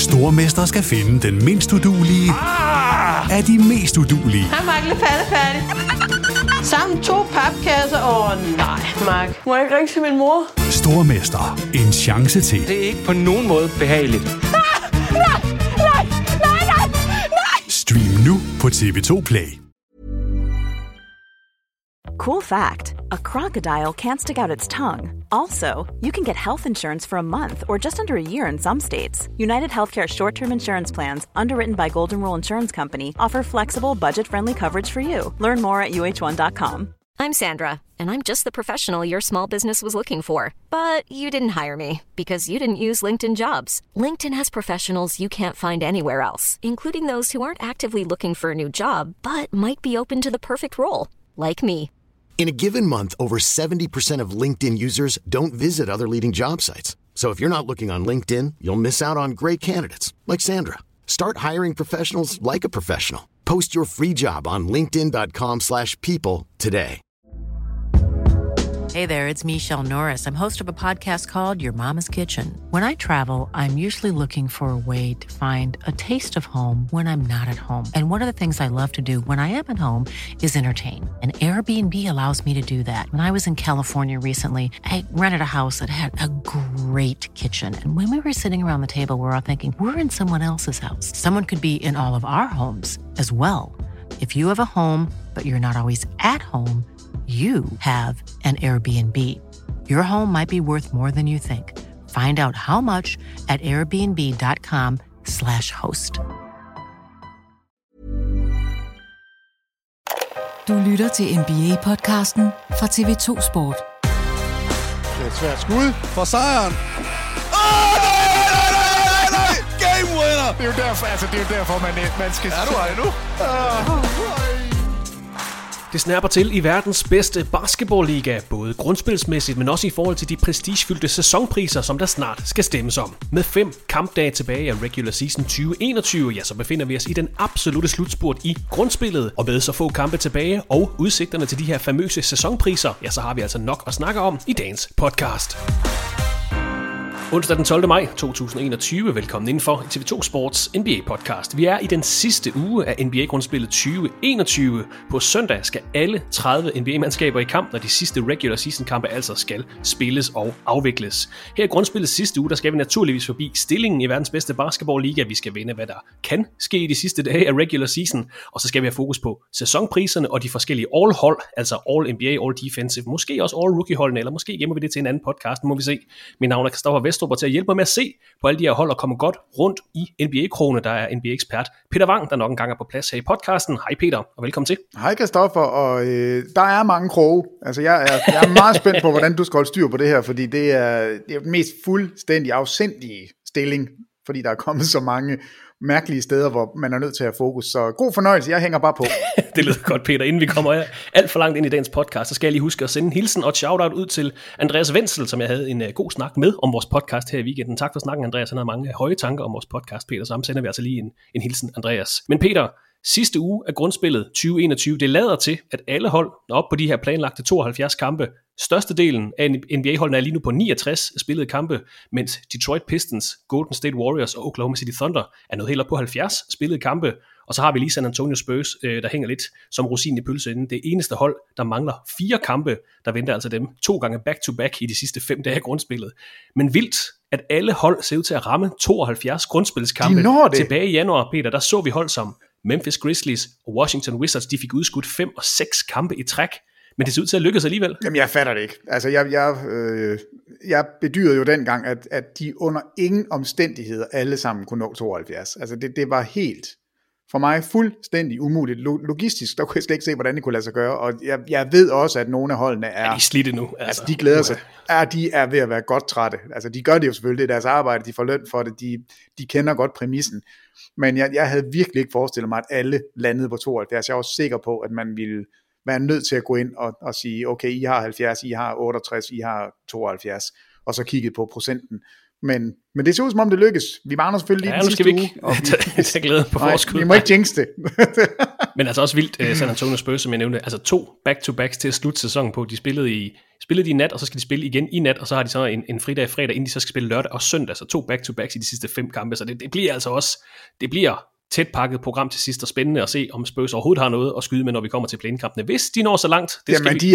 Stormester skal finde den mindst uduelige af de mest uduelige. Hej, Mark. Lidt færdig. Sammen 2 papkasser. Nej, Mark. Må jeg ikke ringe til min mor? Stormester. En chance til. Det er ikke på nogen måde behageligt. Nej. Stream nu på TV2 Play. Cool fact, a crocodile can't stick out its tongue. Also, you can get health insurance for a month or just under a year in some states. United Healthcare short-term insurance plans, underwritten by Golden Rule Insurance Company, offer flexible, budget-friendly coverage for you. Learn more at uh1.com. I'm Sandra, and I'm just the professional your small business was looking for. But you didn't hire me because you didn't use LinkedIn Jobs. LinkedIn has professionals you can't find anywhere else, including those who aren't actively looking for a new job, but might be open to the perfect role, like me. In a given month, over 70% of LinkedIn users don't visit other leading job sites. So if you're not looking on LinkedIn, you'll miss out on great candidates like Sandra. Start hiring professionals like a professional. Post your free job on linkedin.com/people today. Hey there, it's Michelle Norris. I'm host of a podcast called Your Mama's Kitchen. When I travel, I'm usually looking for a way to find a taste of home when I'm not at home. And one of the things I love to do when I am at home is entertain. And Airbnb allows me to do that. When I was in California recently, I rented a house that had a great kitchen. And when we were sitting around the table, we were all thinking, we're in someone else's house. Someone could be in all of our homes as well. If you have a home, but you're not always at home, you have an Airbnb. Your home might be worth more than you think. Find out how much at airbnb.com/host. Du lytter til NBA-podcasten fra TV2 Sport. Det er et svært skud for sejren. Nej! Game winner! Det er jo derfor, man skal... Er du ej nu? Det snapper til i verdens bedste basketballliga, både grundspilsmæssigt, men også i forhold til de prestigefyldte sæsonpriser, som der snart skal stemmes om. Med 5 kampdage tilbage af regular season 2021, ja, så befinder vi os i den absolutte slutspurt i grundspillet. Og med så få kampe tilbage og udsigterne til de her famøse sæsonpriser, ja, så har vi altså nok at snakke om i dagens podcast. Onsdag den 12. maj 2021. Velkommen indenfor i TV2 Sports NBA-podcast. Vi er i den sidste uge af NBA-grundspillet 2021. På søndag skal alle 30 NBA-mandskaber i kamp, når de sidste regular season-kampe altså skal spilles og afvikles. Her i grundspillets sidste uge, der skal vi naturligvis forbi stillingen i verdens bedste basketball-liga. Vi skal vende, hvad der kan ske i de sidste dage af regular season. Og så skal vi have fokus på sæsonpriserne og de forskellige all-hold, altså All-NBA, All-Defensive, måske også All-Rookie-holdene, eller måske gemmer vi det til en anden podcast, må vi se. Mit navn er Christoffer Vestrup, til at hjælpe mig med at se på alle de her hold og komme godt rundt i NBA-krone. Der er NBA-ekspert Peter Wang, der nok en gang er på plads her i podcasten. Hej Peter, og velkommen til. Hej Christoffer, og der er mange kroge. Altså jeg er meget spændt på, hvordan du skal holde styr på det her, fordi det er den mest fuldstændig afsindige stilling, fordi der er kommet så mange mærkelige steder, hvor man er nødt til at have fokus. Så god fornøjelse, jeg hænger bare på. Det lyder godt, Peter. Inden vi kommer alt for langt ind i dagens podcast, så skal jeg lige huske at sende en hilsen og et shout-out ud til Andreas Wenzel, som jeg havde en god snak med om vores podcast her i weekenden. Tak for snakken, Andreas. Han har mange høje tanker om vores podcast, Peter. Så ham sender vi altså lige en hilsen, Andreas. Men Peter, sidste uge af grundspillet 2021, det lader til, at alle hold er oppe på de her planlagte 72 kampe. Størstedelen af NBA-holdene er lige nu på 69 spillede kampe, mens Detroit Pistons, Golden State Warriors og Oklahoma City Thunder er nået helt op på 70 spillede kampe. Og så har vi lige San Antonio Spurs, der hænger lidt som rosin i pølseenden. Det eneste hold, der mangler 4 kampe, der venter altså dem 2 gange back-to-back i de sidste 5 dage af grundspillet. Men vildt, at alle hold ser ud til at ramme 72 grundspilskampe. Tilbage i januar, Peter, der så vi hold som Memphis Grizzlies og Washington Wizards, de fik udskudt 5 og 6 kampe i træk. Men det ser ud til at lykkes alligevel. Jamen, jeg fatter det ikke. Altså, jeg bedyrede jo dengang, at de under ingen omstændigheder alle sammen kunne nå 72. Altså, det var helt, for mig, fuldstændig umuligt. Logistisk, der kunne jeg slet ikke se, hvordan det kunne lade sig gøre. Og jeg ved også, at nogle af holdene er... de slidte nu. Altså, de glæder sig. De er ved at være godt trætte. Altså, de gør det jo selvfølgelig. Det er deres arbejde. De får løn for det. De kender godt præmissen. Men jeg havde virkelig ikke forestillet mig, at alle landede på 72. Jeg var sikker på, at man ville være nødt til at gå ind og sige, okay, I har 70, I har 68, I har 72, og så kigge på procenten. Men det ser ud som om det lykkes. Vi mangler selvfølgelig lige den sidste uge. Og vi glæder på forskud. Vi må ikke jinx det. Men altså også vildt, San Antonio Spurs, som jeg nævnte, altså 2 back-to-backs til at slutte sæsonen på. De spillede spillede de i nat, og så skal de spille igen i nat, og så har de så en fridag fredag, inden de så skal spille lørdag og søndag, så 2 back-to-backs i de sidste 5 kampe, så det bliver altså også, det bliver tæt pakket program til sidst, og spændende at se, om Spurs overhovedet har noget at skyde med, når vi kommer til play-in-kampene, hvis de når så langt. De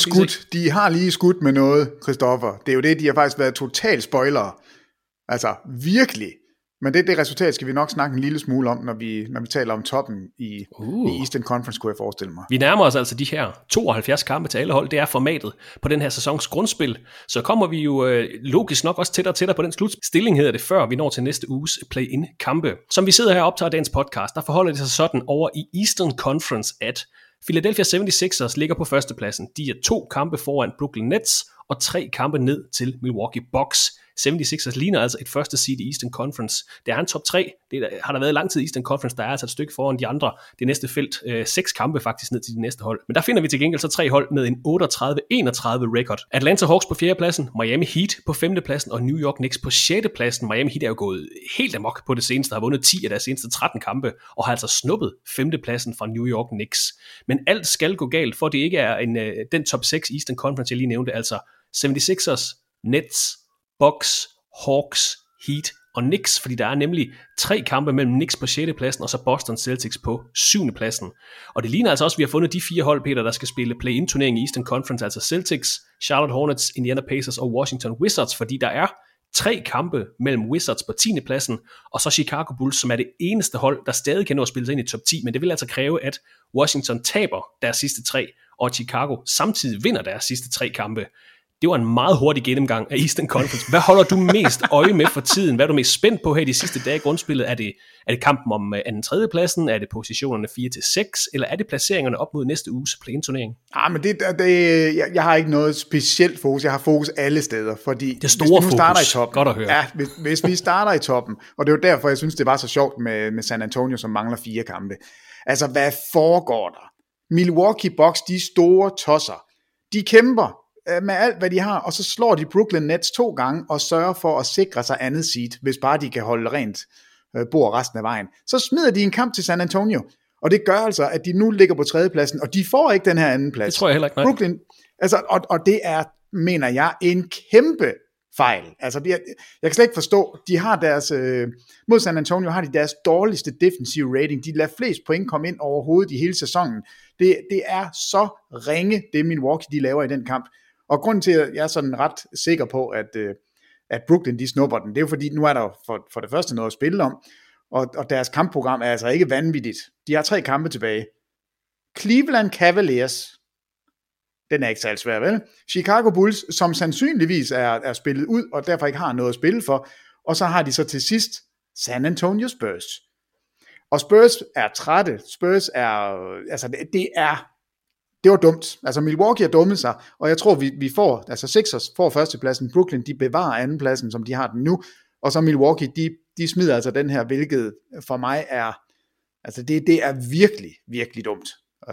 har lige skudt med noget, Christoffer. Det er jo det, de har faktisk været total spoilere. Altså, virkelig. Men det resultat skal vi nok snakke en lille smule om, når vi taler om toppen i Eastern Conference, kunne jeg forestille mig. Vi nærmer os altså de her 72 kampe til alle hold. Det er formatet på den her sæsons grundspil. Så kommer vi jo logisk nok også tættere på den slutstilling, hedder det, før vi når til næste uges play-in kampe. Som vi sidder her og optager dagens podcast, der forholder det sig sådan over i Eastern Conference, at Philadelphia 76ers ligger på førstepladsen. De er 2 kampe foran Brooklyn Nets og 3 kampe ned til Milwaukee Bucks. 76ers ligner altså et første seed i Eastern Conference. Det er en top 3. Det har der været lang tid i Eastern Conference. Der er altså et stykke foran de andre. Det næste felt, 6 kampe faktisk ned til de næste hold. Men der finder vi til gengæld så 3 hold med en 38-31 record. Atlanta Hawks på 4. pladsen, Miami Heat på 5. pladsen og New York Knicks på 6. pladsen. Miami Heat er jo gået helt amok på det seneste, har vundet 10 af deres seneste 13 kampe og har altså snuppet 5. pladsen fra New York Knicks. Men alt skal gå galt, for det ikke er den top 6 Eastern Conference, jeg lige nævnte, altså 76ers, Nets, Bucks, Hawks, Heat og Knicks, fordi der er nemlig 3 kampe mellem Knicks på 6. pladsen og så Boston Celtics på 7. pladsen. Og det ligner altså også, at vi har fundet de 4 hold, Peter, der skal spille play-in-turnering i Eastern Conference, altså Celtics, Charlotte Hornets, Indiana Pacers og Washington Wizards, fordi der er 3 kampe mellem Wizards på 10. pladsen og så Chicago Bulls, som er det eneste hold, der stadig kan nå at spille sig ind i top 10, men det vil altså kræve, at Washington taber deres sidste 3, og at Chicago samtidig vinder deres sidste 3 kampe. Det var en meget hurtig gennemgang af Eastern Conference. Hvad holder du mest øje med for tiden? Hvad er du mest spændt på her de sidste dage i grundspillet? Er det kampen om 2. og 3. pladsen? Er det positionerne 4-6? Eller er det placeringerne op mod næste uges play-in-turnering? Men jeg har ikke noget specielt fokus. Jeg har fokus alle steder, fordi det store hvis vi nu starter i toppen, godt at høre. Ja, hvis vi starter i toppen, og det er jo derfor, jeg synes, det var så sjovt med San Antonio, som mangler 4 kampe. Altså, hvad foregår der? Milwaukee Bucks, de store tosser, de kæmper med alt, hvad de har, og så slår de Brooklyn Nets 2 gange, og sørger for at sikre sig andet seed, hvis bare de kan holde rent bord resten af vejen. Så smider de en kamp til San Antonio, og det gør altså, at de nu ligger på 3. pladsen, og de får ikke den her anden plads. Det tror jeg heller ikke, nej. Brooklyn, altså, og det er, mener jeg, en kæmpe fejl. Altså, jeg kan slet ikke forstå, de har deres, mod San Antonio har de deres dårligste defensive rating. De lader flest point komme ind overhovedet i hele sæsonen. Det er så ringe, det Milwaukee, de laver i den kamp. Og grunden til, at jeg er sådan ret sikker på, at Brooklyn, de snupper den, det er jo fordi, nu er der for det første noget at spille om, og deres kampprogram er altså ikke vanvittigt. De har 3 kampe tilbage. Cleveland Cavaliers, den er ikke særlig svær, vel? Chicago Bulls, som sandsynligvis er spillet ud, og derfor ikke har noget at spille for. Og så har de så til sidst San Antonio Spurs. Og Spurs er trætte. Spurs er, altså det var dumt. Altså Milwaukee har dummet sig, og jeg tror vi får, altså Sixers får førstepladsen, Brooklyn de bevarer andenpladsen, som de har den nu, og så Milwaukee, de smider altså den her, hvilket for mig er, altså det er virkelig, virkelig dumt.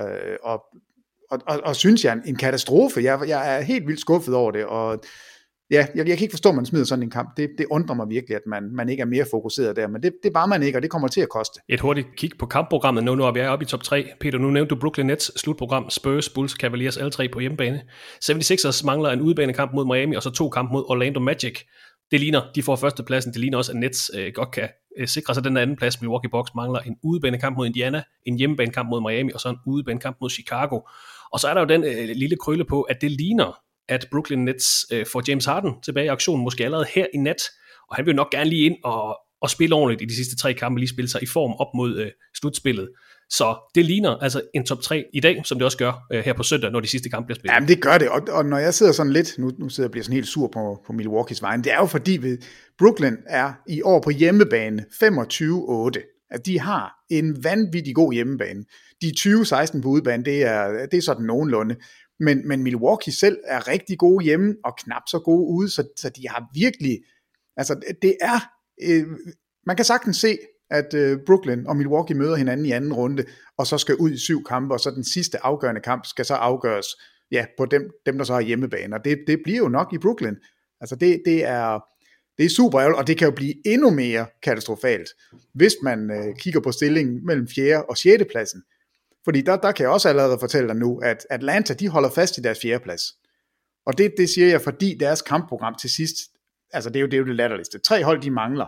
Og synes jeg en katastrofe. Jeg er helt vildt skuffet over det, og ja, jeg kan ikke forstå, at man smider sådan en kamp. Det undrer mig virkelig, at man ikke er mere fokuseret der, men det var man ikke, og det kommer til at koste. Et hurtigt kig på kampprogrammet, nu er vi oppe i top 3. Peter, nu nævnte du Brooklyn Nets slutprogram, Spurs, Bulls, Cavaliers, alle 3 på hjemmebane. 76ers mangler en udebanekamp mod Miami, og så 2 kampe mod Orlando Magic. Det ligner, de får førstepladsen, det ligner også, at Nets godt kan sikre sig den anden plads. Milwaukee Bucks mangler en udebanekamp mod Indiana, en hjemmebanekamp mod Miami, og så en udebanekamp mod Chicago. Og så er der jo den lille krølle på, at det ligner, at Brooklyn Nets får James Harden tilbage i aktionen, måske allerede her i nat, og han vil nok gerne lige ind og spille ordentligt i de sidste 3 kampe, lige spille sig i form op mod slutspillet. Så det ligner altså en top 3 i dag, som det også gør her på søndag, når de sidste kampe bliver spillet. Jamen det gør det, og når jeg sidder sådan lidt, nu sidder jeg og bliver sådan helt sur på Milwaukees vegne, det er jo fordi Brooklyn er i år på hjemmebane 25-8. At de har en vanvittig god hjemmebane. De 20-16 på udebane, det er sådan nogenlunde. Men Milwaukee selv er rigtig gode hjemme, og knap så gode ude, så de har virkelig, altså det er, man kan sagtens se, at Brooklyn og Milwaukee møder hinanden i anden runde, og så skal ud i 7 kampe, og så den sidste afgørende kamp skal så afgøres, ja, på dem der så har hjemmebane, og det bliver jo nok i Brooklyn. Altså det er super ærgerligt, og det kan jo blive endnu mere katastrofalt, hvis man kigger på stillingen mellem 4. og 6. pladsen. Fordi der kan jeg også allerede fortælle dig nu, at Atlanta, de holder fast i deres 4. plads. Og det siger jeg, fordi deres kampprogram til sidst, altså det er jo det latterligste. 3 hold, de mangler.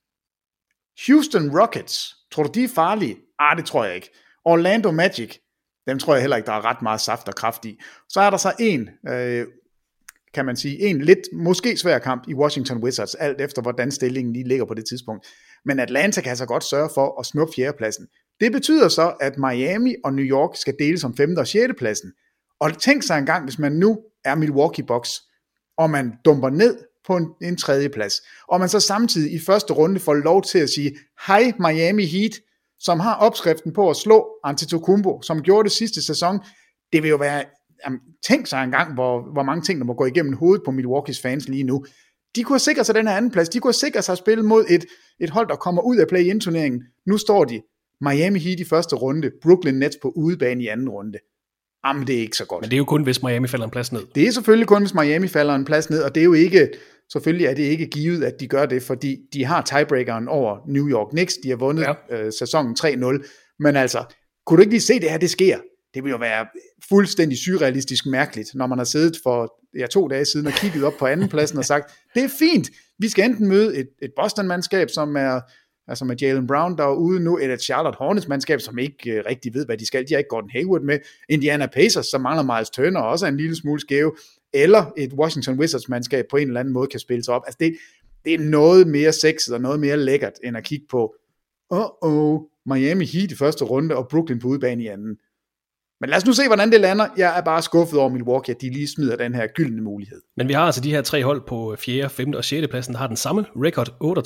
Houston Rockets, tror du, de er farlige? Det tror jeg ikke. Orlando Magic, dem tror jeg heller ikke, der er ret meget saft og kraft i. Så er der så kan man sige, en lidt måske svær kamp i Washington Wizards, alt efter hvordan stillingen lige ligger på det tidspunkt. Men Atlanta kan så godt sørge for at snuppe 4. pladsen. Det betyder så, at Miami og New York skal deles om 5. og 6. pladsen. Og tænk sig engang, hvis man nu er Milwaukee Bucks, og man dumper ned på en 3. plads, og man så samtidig i første runde får lov til at sige, hej Miami Heat, som har opskriften på at slå Antetokounmpo, som gjorde det sidste sæson. Det vil jo være, tænk sig engang, hvor mange ting, der må gå igennem hovedet på Milwaukees fans lige nu. De kunne have sikret sig den her anden plads, de kunne have sikret sig at spille mod et hold, der kommer ud af play-in-turneringen. Nu står de Miami Heat i første runde, Brooklyn Nets på udebane i anden runde. Jamen, det er ikke så godt. Men det er jo kun, hvis Miami falder en plads ned. Det er selvfølgelig kun, hvis Miami falder en plads ned, og det er jo ikke, selvfølgelig er det ikke givet, at de gør det, fordi de har tiebreakeren over New York Knicks, de har vundet sæsonen 3-0, men altså, kunne du ikke lige se det her, det sker? Det vil jo være fuldstændig surrealistisk mærkeligt, når man har siddet for 2 dage siden og kigget op på andenpladsen og sagt, det er fint, vi skal enten møde et Boston-mandskab, som er altså med Jaylen Brown, der er ude nu, et Charlotte Hornets-mandskab, som ikke rigtig ved, hvad de skal. De har ikke Gordon Hayward med. Indiana Pacers, som mangler Miles Turner, også er en lille smule skæve. Eller et Washington Wizards-mandskab på en eller anden måde kan spille sig op. Altså det er noget mere sexet og noget mere lækkert, end at kigge på Miami Heat i første runde, og Brooklyn på udebane i anden. Men lad os nu se, hvordan det lander. Jeg er bare skuffet over Milwaukee, at de lige smider den her gyldne mulighed. Men vi har altså de her 3 hold på 4., 5. og 6. pladsen, der har den samme record,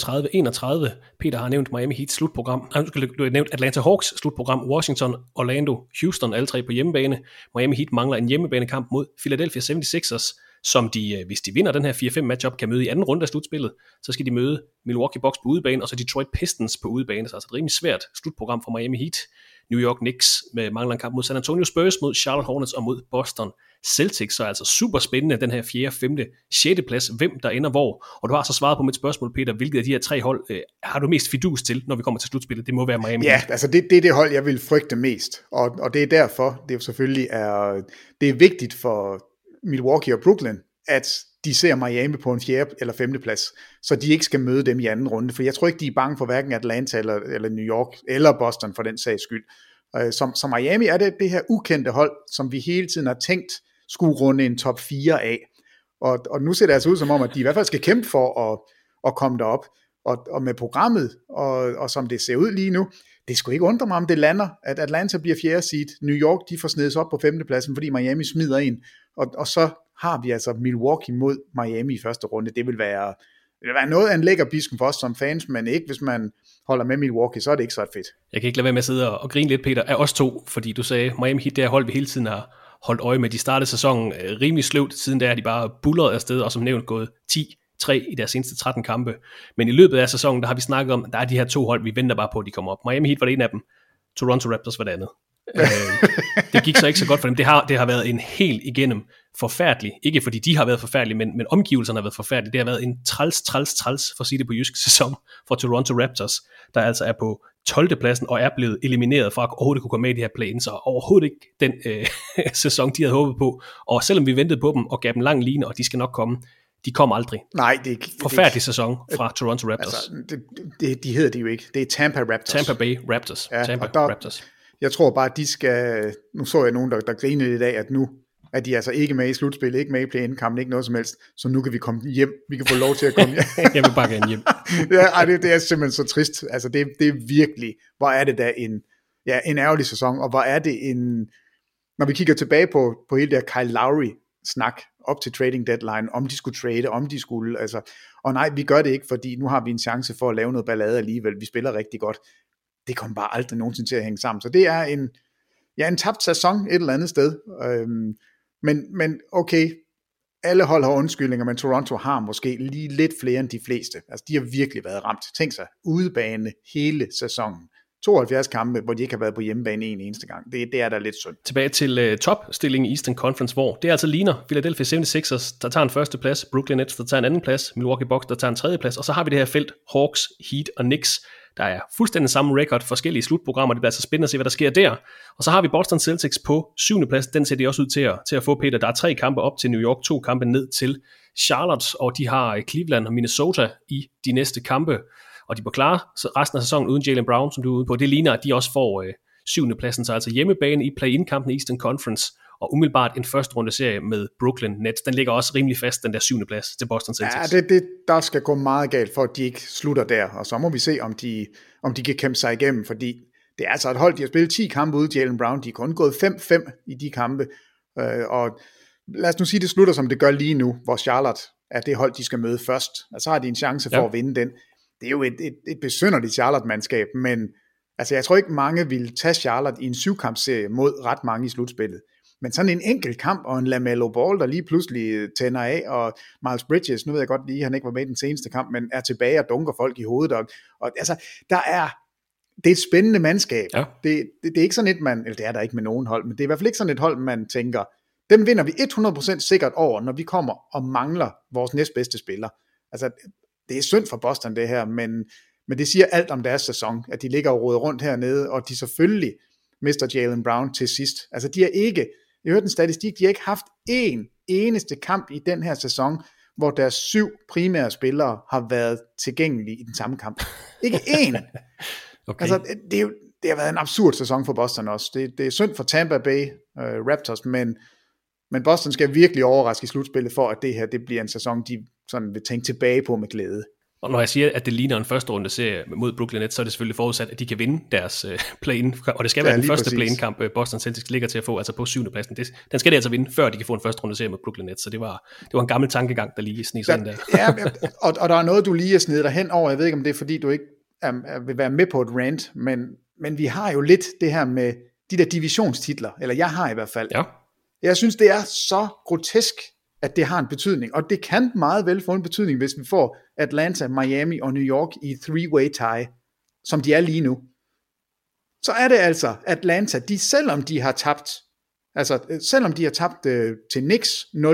38-31. Peter har nævnt Miami Heats slutprogram. Du har nævnt Atlanta Hawks slutprogram, Washington, Orlando, Houston, alle 3 på hjemmebane. Miami Heat mangler en hjemmebanekamp mod Philadelphia 76ers, som de, hvis de vinder den her 4-5 matchup, kan møde i anden runde af slutspillet. Så skal de møde Milwaukee Bucks på udebane, og så Detroit Pistons på udebane. Så altså et rimelig svært slutprogram for Miami Heat. New York Knicks med mangler en kamp mod San Antonio Spurs, mod Charlotte Hornets og mod Boston Celtics. Så altså super spændende, den her 4., 5., 6. plads, hvem der ender hvor. Og du har så svaret på mit spørgsmål, Peter, hvilket af de her 3 hold har du mest fidus til, når vi kommer til slutspillet? Det må være Miami. Ja, altså det er det hold, jeg vil frygte mest. Og det er derfor, det jo selvfølgelig det er vigtigt for Milwaukee og Brooklyn, at de ser Miami på en 4. eller 5. plads, så de ikke skal møde dem i anden runde, for jeg tror ikke, de er bange for hverken Atlanta eller New York, eller Boston for den sags skyld. Som Miami er det her ukendte hold, som vi hele tiden har tænkt skulle runde en top 4 af, og nu ser det altså ud som om, at de i hvert fald skal kæmpe for at komme derop, og med programmet, og som det ser ud lige nu, det skulle ikke undre mig, om det lander, at Atlanta bliver 4. seed, New York, de får snedet op på 5. pladsen, fordi Miami smider en, og så har vi altså Milwaukee mod Miami i første runde. Det vil være noget af en lækker bisken for os som fans, men ikke hvis man holder med Milwaukee, så er det ikke så fedt. Jeg kan ikke lade være med at sidde og grine lidt, Peter, af os 2, fordi du sagde, Miami Heat, det hold vi hele tiden har holdt øje med. De startede sæsonen rimelig sløvt, siden der er de bare bullet afsted, og som nævnt gået 10-3 i deres seneste 13 kampe. Men i løbet af sæsonen, der har vi snakket om, at der er de her 2 hold, vi venter bare på, at de kommer op. Miami Heat var det en af dem, Toronto Raptors var det andet. Det gik så ikke så godt for dem. Det har været en helt igennem forfærdelig, ikke fordi de har været forfærdelige, men omgivelserne har været forfærdelige. Det har været en træls, for at sige det på jysk, sæson for Toronto Raptors, der altså er på 12. pladsen og er blevet elimineret fra at overhovedet kunne komme med i det her play-in, så overhovedet ikke den sæson, de havde håbet på. Og selvom vi ventede på dem og gav dem lang line, og de skal nok komme, de kommer aldrig. Nej, det er ikke. Forfærdelig sæson fra Toronto Raptors. Altså, de hedder det jo ikke. Det er Tampa Raptors. Tampa Bay Raptors. Ja, Tampa Raptors. Jeg tror bare, at de skal. Nu så jeg nogen, der griner lidt af, at nu er de altså ikke med i slutspillet, ikke med i play-in-kampen, ikke noget som helst. Så nu kan vi komme hjem. Vi kan få lov til at komme hjem. Jeg vil bare gerne hjem. Det er simpelthen så trist. Altså, det er virkelig, hvor er det da en ærgerlig sæson, og hvor er det når vi kigger tilbage på hele det her Kyle Lowry-snak op til trading deadline, om de skulle trade, om de skulle, altså, og nej, vi gør det ikke, fordi nu har vi en chance for at lave noget ballade alligevel. Vi spiller rigtig godt. Det kommer bare aldrig nogensinde til at hænge sammen. Så det er en tabt sæson et eller andet sted. Men okay, alle hold har undskyldninger, men Toronto har måske lige lidt flere end de fleste. Altså, de har virkelig været ramt. Tænk sig, udebane hele sæsonen. 72 kampe, hvor de ikke har været på hjemmebane en eneste gang. Det er da lidt synd. Tilbage til topstillingen i Eastern Conference, hvor det altså ligner Philadelphia 76ers, der tager en første plads, Brooklyn Nets, der tager en anden plads, Milwaukee Bucks, der tager en tredje plads, og så har vi det her felt, Hawks, Heat og Knicks, der er fuldstændig samme record, forskellige slutprogrammer, det bliver altså spændende at se, hvad der sker der. Og så har vi Boston Celtics på 7. plads, den ser de også ud til at få, Peter. Der er 3 kampe op til New York, 2 kampe ned til Charlotte, og de har Cleveland og Minnesota i de næste kampe, og de var klare resten af sæsonen uden Jaylen Brown, som du er ude på. Det ligner, at de også får 7. pladsen, så altså hjemmebane i play-in-kampen i Eastern Conference, og umiddelbart en første runde serie med Brooklyn Nets. Den ligger også rimelig fast, den der 7. plads til Boston Celtics. Ja, der skal gå meget galt, for at de ikke slutter der, og så må vi se, om de kan kæmpe sig igennem, fordi det er altså et hold, de har spillet 10 kampe ude, Jaylen Brown, de er kun gået 5-5 i de kampe, og lad os nu sige, det slutter, som det gør lige nu, hvor Charlotte er det hold, de skal møde først, og så har de en chance for at vinde den. Det er jo et besynderligt Charlotte-mandskab, men altså, jeg tror ikke, mange vil tage Charlotte i en 7-kampsserie mod ret mange i slutspillet. Men sådan en enkelt kamp, og en LaMelo Ball, der lige pludselig tænder af, og Miles Bridges, nu ved jeg godt lige, han ikke var med i den seneste kamp, men er tilbage og dunker folk i hovedet. Og altså, det er et spændende mandskab. Ja. Det er ikke sådan et, eller det er der ikke med nogen hold, men det er i hvert fald ikke sådan et hold, man tænker, dem vinder vi 100% sikkert over, når vi kommer og mangler vores næstbedste spiller. Altså, det er synd for Boston det her, men det siger alt om deres sæson, at de ligger og roder rundt hernede, og de selvfølgelig mister Jaylen Brown til sidst. Altså, de har ikke, jeg hørte en statistik, de har ikke haft en eneste kamp i den her sæson, hvor deres 7 primære spillere har været tilgængelige i den samme kamp. Ikke én! Okay. Altså, det har været en absurd sæson for Boston også. Det er synd for Tampa Bay Raptors, men Boston skal virkelig overraske i slutspillet for, at det her det bliver en sæson, de sådan vil tænke tilbage på med glæde. Og når jeg siger, at det ligner en første runde serie mod Brooklyn Nets, så er det selvfølgelig forudsat, at de kan vinde deres play-in, og det skal være den første play-in-kamp, Boston Celtics ligger til at få, altså på 7. pladsen. Den skal de altså vinde, før de kan få en første runde serie mod Brooklyn Nets, så det var en gammel tankegang, der lige sneg sig ind der. Ja, og der er noget, du lige er snedet dig hen over, jeg ved ikke, om det er, fordi du ikke vil være med på et rant, men vi har jo lidt det her med de der divisionstitler, eller jeg har i hvert fald. Ja. Jeg synes, det er så grotesk, at det har en betydning, og det kan meget vel få en betydning, hvis vi får Atlanta, Miami og New York i 3-way tie, som de er lige nu. Så er det altså Atlanta, selvom de har tabt til Knicks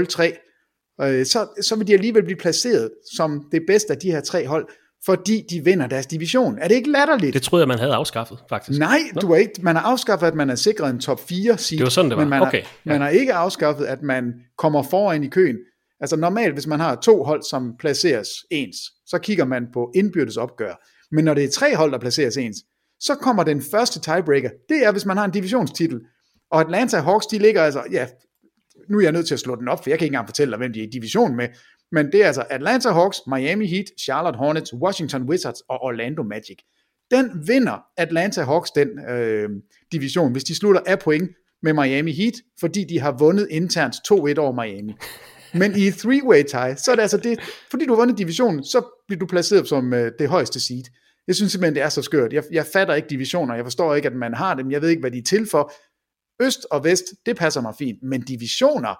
0-3, så vil de alligevel blive placeret som det bedste af de her 3 hold, fordi de vinder deres division. Er det ikke latterligt? Det troede jeg, man havde afskaffet, faktisk. Nej, man har afskaffet, at man er sikret en top 4 seed. Det var sådan, det var. Men man har ikke afskaffet, at man kommer foran i køen. Altså normalt, hvis man har 2 hold, som placeres ens, så kigger man på indbyrdes opgør. Men når det er 3 hold, der placeres ens, så kommer den første tiebreaker. Det er, hvis man har en divisionstitel. Og Atlanta Hawks, de ligger altså, ja, nu er jeg nødt til at slå den op, for jeg kan ikke engang fortælle dig, hvem de er i division med. Men det er altså Atlanta Hawks, Miami Heat, Charlotte Hornets, Washington Wizards og Orlando Magic. Den vinder Atlanta Hawks, den division, hvis de slutter af point med Miami Heat, fordi de har vundet internt 2-1 over Miami. Men i 3-way tie, så er det altså det, fordi du har vundet divisionen, så bliver du placeret som det højeste seed. Jeg synes simpelthen, det er så skørt. Jeg fatter ikke divisioner, jeg forstår ikke, at man har dem, jeg ved ikke, hvad de er til for. Øst og vest, det passer mig fint, men divisioner,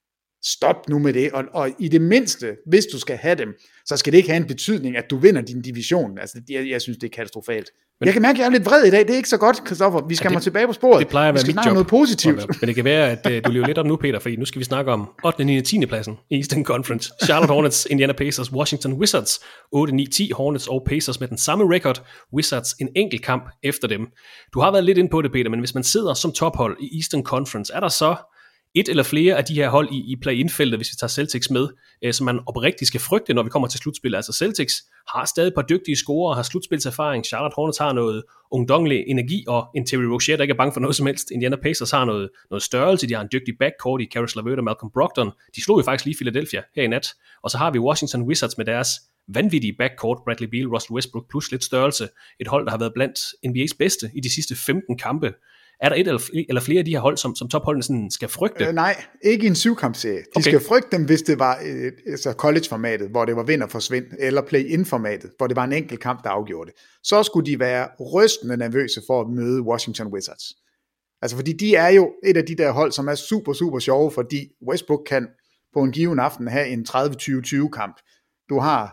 stop nu med det, og i det mindste, hvis du skal have dem, så skal det ikke have en betydning, at du vinder din division. Altså, jeg synes, det er katastrofalt. Men jeg kan mærke, at jeg er lidt vred i dag. Det er ikke så godt, Christoffer. Vi skal tilbage på sporet. Det plejer at være mit job. Noget positivt. Men det kan være, at du lever lidt op nu, Peter, fordi nu skal vi snakke om 8., 9., 10. pladsen i Eastern Conference. Charlotte Hornets, Indiana Pacers, Washington Wizards, 8, 9, 10 Hornets og Pacers med den samme record. Wizards en enkelt kamp efter dem. Du har været lidt inde på det, Peter, men hvis man sidder som tophold i Eastern Conference, er der så et eller flere af de her hold i play-in-feltet, hvis vi tager Celtics med, som man oprigtigt skal frygte, når vi kommer til slutspil. Altså Celtics har stadig et par dygtige scorer, har slutspilserfaring. Charlotte Hornets har noget ungdomlig energi, og en Terry Rozier, der ikke er bange for noget som helst. Indiana Pacers har noget størrelse, de har en dygtig backcourt i Caris LeVert og Malcolm Brogdon. De slog jo faktisk lige Philadelphia her i nat. Og så har vi Washington Wizards med deres vanvittige backcourt, Bradley Beal, Russell Westbrook plus lidt størrelse. Et hold, der har været blandt NBA's bedste i de sidste 15 kampe. Er der et eller flere af de her hold, som topholdene sådan skal frygte? Nej, ikke i en 7-kampserie. De skal frygte dem, hvis det var college-formatet, hvor det var vind og forsvind, eller play-in-formatet, hvor det var en enkelt kamp, der afgjorde det. Så skulle de være rystende nervøse for at møde Washington Wizards. Altså fordi de er jo et af de der hold, som er super, super sjove, fordi Westbrook kan på en given aften have en 30-20-20 kamp. Du har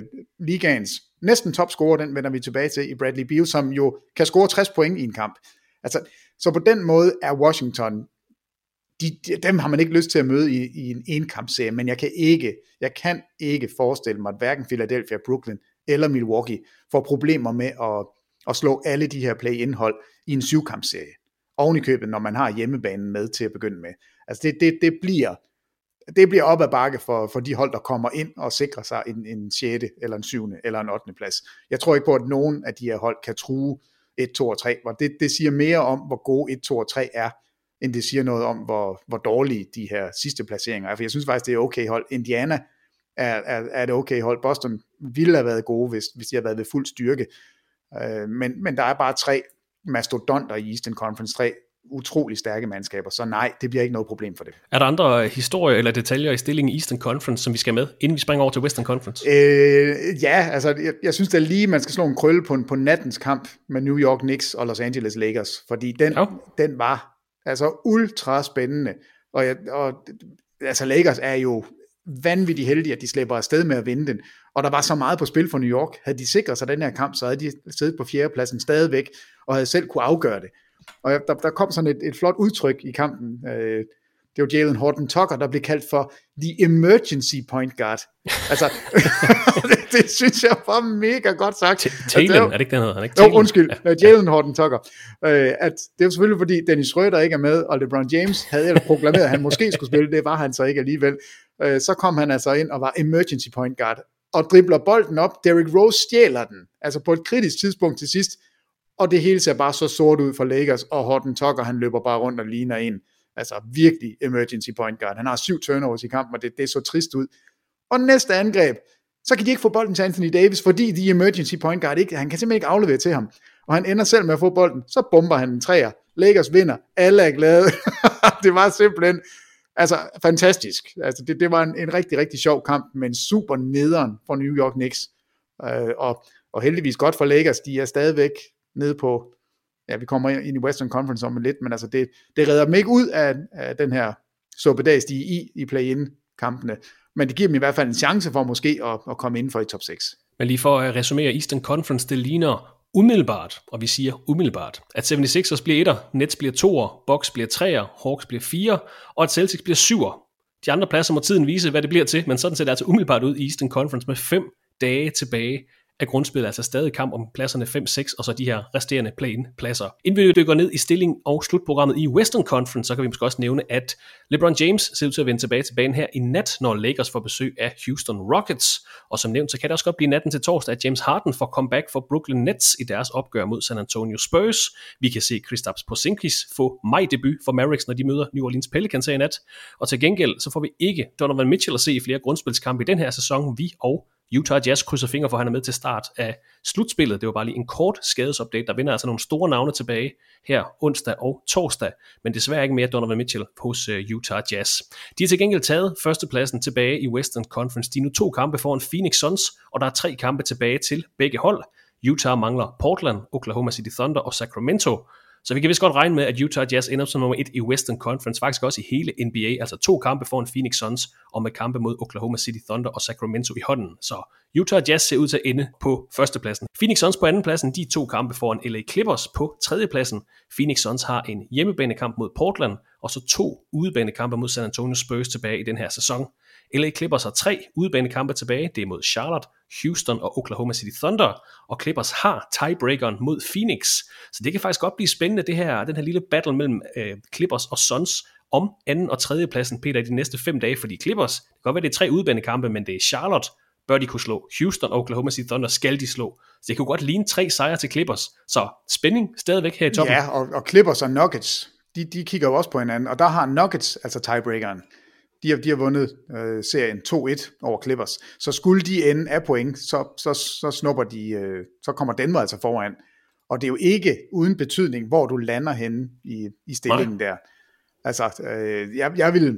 ligaens næsten topscorer, den vender vi tilbage til i Bradley Beal, som jo kan score 60 point i en kamp. Altså, så på den måde er Washington, dem har man ikke lyst til at møde i en enkampserie, men jeg kan ikke forestille mig, at hverken Philadelphia, Brooklyn eller Milwaukee får problemer med at slå alle de her play-in-hold i en 7-kampsserie. Oven i købet, når man har hjemmebanen med til at begynde med. Altså det bliver op ad bakke for de hold, der kommer ind og sikrer sig en 6. eller en 7. eller en 8. plads. Jeg tror ikke på, at nogen af de her hold kan true 1, 2 og 3, og det siger mere om, hvor gode 1, 2 og 3 er, end det siger noget om, hvor dårlige de her sidste placeringer er. For jeg synes faktisk, det er okay hold. Indiana er det okay hold. Boston ville have været gode, hvis de havde været ved fuld styrke. Men der er bare 3 mastodonter i Eastern Conference, 3 utrolig stærke mandskaber, så nej, det bliver ikke noget problem for det. Er der andre historier eller detaljer i stillingen i Eastern Conference, som vi skal med, inden vi springer over til Western Conference? Ja, altså jeg synes da lige, man skal slå en krølle på nattens kamp med New York Knicks og Los Angeles Lakers, fordi den var altså ultra spændende, og altså Lakers er jo vanvittigt heldige, at de slipper afsted med at vinde den, og der var så meget på spil for New York. Havde de sikret sig den her kamp, så havde de siddet på 4. pladsen stadigvæk, og havde selv kunne afgøre det. Og der kom sådan et flot udtryk i kampen. Det var Jalen Horton Tucker, der blev kaldt for the emergency point guard. Altså, det synes jeg var mega godt sagt. Taylor, er det ikke den hedder? Han ikke Taylor? Undskyld, Jalen Horton Tucker. At det er selvfølgelig fordi Dennis Schröder ikke er med, og LeBron James havde ellers proklameret, at han måske skulle spille. Det var han så ikke alligevel. Så kom han altså ind og var emergency point guard, og dribler bolden op. Derrick Rose stjæler den, altså på et kritisk tidspunkt til sidst, og det hele ser bare så sort ud for Lakers, og Horton Tucker, han løber bare rundt og ligner en, altså virkelig emergency point guard. Han har 7 turnovers i kampen, og det så trist ud. Og næste angreb, så kan de ikke få bolden til Anthony Davis, fordi de emergency point guard ikke, han kan simpelthen ikke aflevere til ham. Og han ender selv med at få bolden, så bomber han en 3'er. Lakers vinder, alle er glade. Det var simpelthen, altså fantastisk. Altså det var en rigtig, rigtig sjov kamp, men super nederen for New York Knicks. Og heldigvis godt for Lakers, de er stadigvæk nede på, ja, vi kommer ind i Western Conference om lidt, men altså det redder dem ikke ud af den her suppedags, de er i play-in-kampene, men det giver dem i hvert fald en chance for måske at komme inden for i top 6. Men lige for at resumere Eastern Conference, det ligner umiddelbart, og vi siger umiddelbart, at 76ers bliver 1'er, Nets bliver 2'er, Bucks bliver 3'er, Hawks bliver 4'er, og at Celtics bliver 7'er. De andre pladser må tiden vise, hvad det bliver til, men sådan ser det altså umiddelbart ud i Eastern Conference med 5 dage tilbage af grundspillet, altså stadig kamp om pladserne 5, 6 og så de her resterende play-in-pladser. Inden vi dykker ned i stilling og slutprogrammet i Western Conference, så kan vi måske også nævne, at LeBron James ser ud til at vende tilbage til banen her i nat, når Lakers får besøg af Houston Rockets. Og som nævnt, så kan det også godt blive natten til torsdag, at James Harden får comeback for Brooklyn Nets i deres opgør mod San Antonio Spurs. Vi kan se Kristaps Porzingis få majdebut for Mavericks, når de møder New Orleans Pelicans i nat. Og til gengæld, så får vi ikke Donovan Mitchell at se i flere grundspilskampe i den her sæson. Vi og Utah Jazz krydser fingre for, at han er med til start af slutspillet. Det var bare lige en kort skadesupdate. Der vinder altså nogle store navne tilbage her onsdag og torsdag, men desværre ikke mere Donovan Mitchell hos Utah Jazz. De har til gengæld taget førstepladsen tilbage i Western Conference. De er nu 2 kampe foran Phoenix Suns, og der er 3 kampe tilbage til begge hold. Utah mangler Portland, Oklahoma City Thunder og Sacramento. Så vi kan vist godt regne med, at Utah Jazz ender som nummer 1 i Western Conference, faktisk også i hele NBA, altså 2 kampe foran Phoenix Suns, og med kampe mod Oklahoma City Thunder og Sacramento i hånden. Så Utah Jazz ser ud til at ende på førstepladsen. Phoenix Suns på andenpladsen, de 2 kampe foran LA Clippers på tredjepladsen. Phoenix Suns har en hjemmebanekamp mod Portland, og så 2 udebanekampe mod San Antonio Spurs tilbage i den her sæson. LA Clippers har 3 udebanekampe tilbage, det er mod Charlotte, Houston og Oklahoma City Thunder, og Clippers har tiebreakeren mod Phoenix. Så det kan faktisk godt blive spændende, den her lille battle mellem Clippers og Suns om anden og tredje pladsen, Peter, i de næste 5 dage, fordi Clippers, det kan godt være, det er 3 udebanekampe, men det er Charlotte, bør de kunne slå. Houston og Oklahoma City Thunder skal de slå. Så det kunne godt ligne 3 sejre til Clippers. Så spænding stadigvæk her i toppen. Ja, og Clippers og Nuggets, de kigger jo også på hinanden, og der har Nuggets, altså tiebreakeren, de har vundet serien 2-1 over Clippers. Så skulle de ende af point, så snupper de, så kommer Denver altså foran. Og det er jo ikke uden betydning, hvor du lander henne i stillingen der. Altså, jeg vil,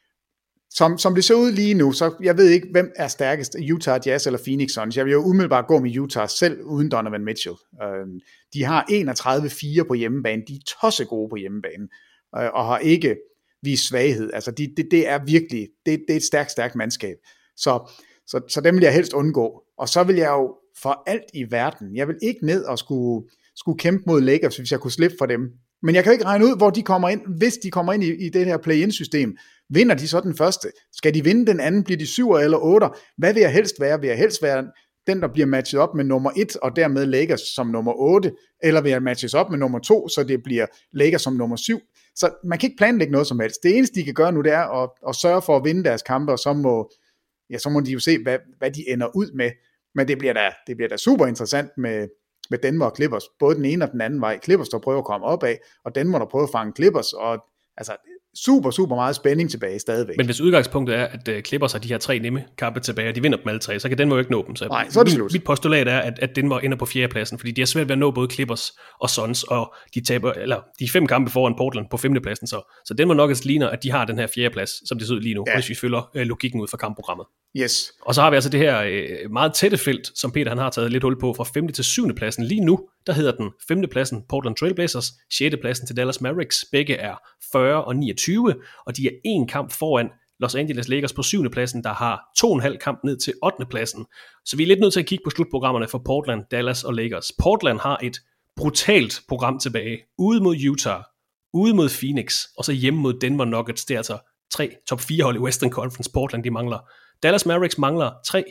som det ser ud lige nu, så jeg ved ikke, hvem er stærkest, Utah Jazz eller Phoenix Suns. Jeg vil jo umiddelbart gå med Utah selv, uden Donovan Mitchell. De har 31-4 på hjemmebane, de er tossegode på hjemmebane, og har ikke vist svaghed. Altså, det er virkelig, det er et stærkt mandskab. Så dem vil jeg helst undgå. Og så vil jeg jo for alt i verden, jeg vil ikke ned og skulle kæmpe mod Lakers, hvis jeg kunne slippe for dem. Men jeg kan jo ikke regne ud, hvor de kommer ind, hvis de kommer ind i det her play-in-system. Vinder de så den første? Skal de vinde den anden? Bliver de 7 eller 8? Hvad vil jeg helst være? Vil jeg helst være den der bliver matchet op med nummer 1, og dermed Lakers som nummer 8, eller vil jeg matches op med nummer 2, så det bliver Lakers som nummer 7. Så man kan ikke planlægge noget som helst. Det eneste, de kan gøre nu, det er at sørge for at vinde deres kampe, og så må de jo se, hvad de ender ud med. Men det bliver da super interessant med Denver og Clippers, både den ene og den anden vej. Clippers, der prøver at komme opad, og Denver, der prøver at fange Clippers, og altså super, super meget spænding tilbage stadigvæk. Men hvis udgangspunktet er, at Clippers har de her 3 nemme kampe tilbage, og de vinder dem alle 3, så kan Denver jo ikke nå dem. Nej, så er det slut. Mit postulat er, at Denver ender på 4. pladsen, fordi de har svært ved at nå både Clippers og Suns, og de 5 kampe foran Portland på 5. pladsen. Så Denver Nuggets ligner, at de har den her 4. plads, som det ser ud lige nu, hvis vi følger logikken ud fra kampprogrammet. Yes. Og så har vi altså det her meget tætte felt, som Peter han har taget lidt hul på, fra 5. til 7. pladsen. Lige nu, der hedder den 5. pladsen Portland Trail Blazers, 6. pladsen til Dallas Mavericks. Begge er 40 og 29, og de er 1 kamp foran Los Angeles Lakers på 7. pladsen, der har 2,5 kamp ned til 8. pladsen. Så vi er lidt nødt til at kigge på slutprogrammerne for Portland, Dallas og Lakers. Portland har et brutalt program tilbage. Ude mod Utah, ude mod Phoenix, og så hjemme mod Denver Nuggets. Det er altså 3 top 4 hold i Western Conference. Portland, de mangler. Dallas Mavericks mangler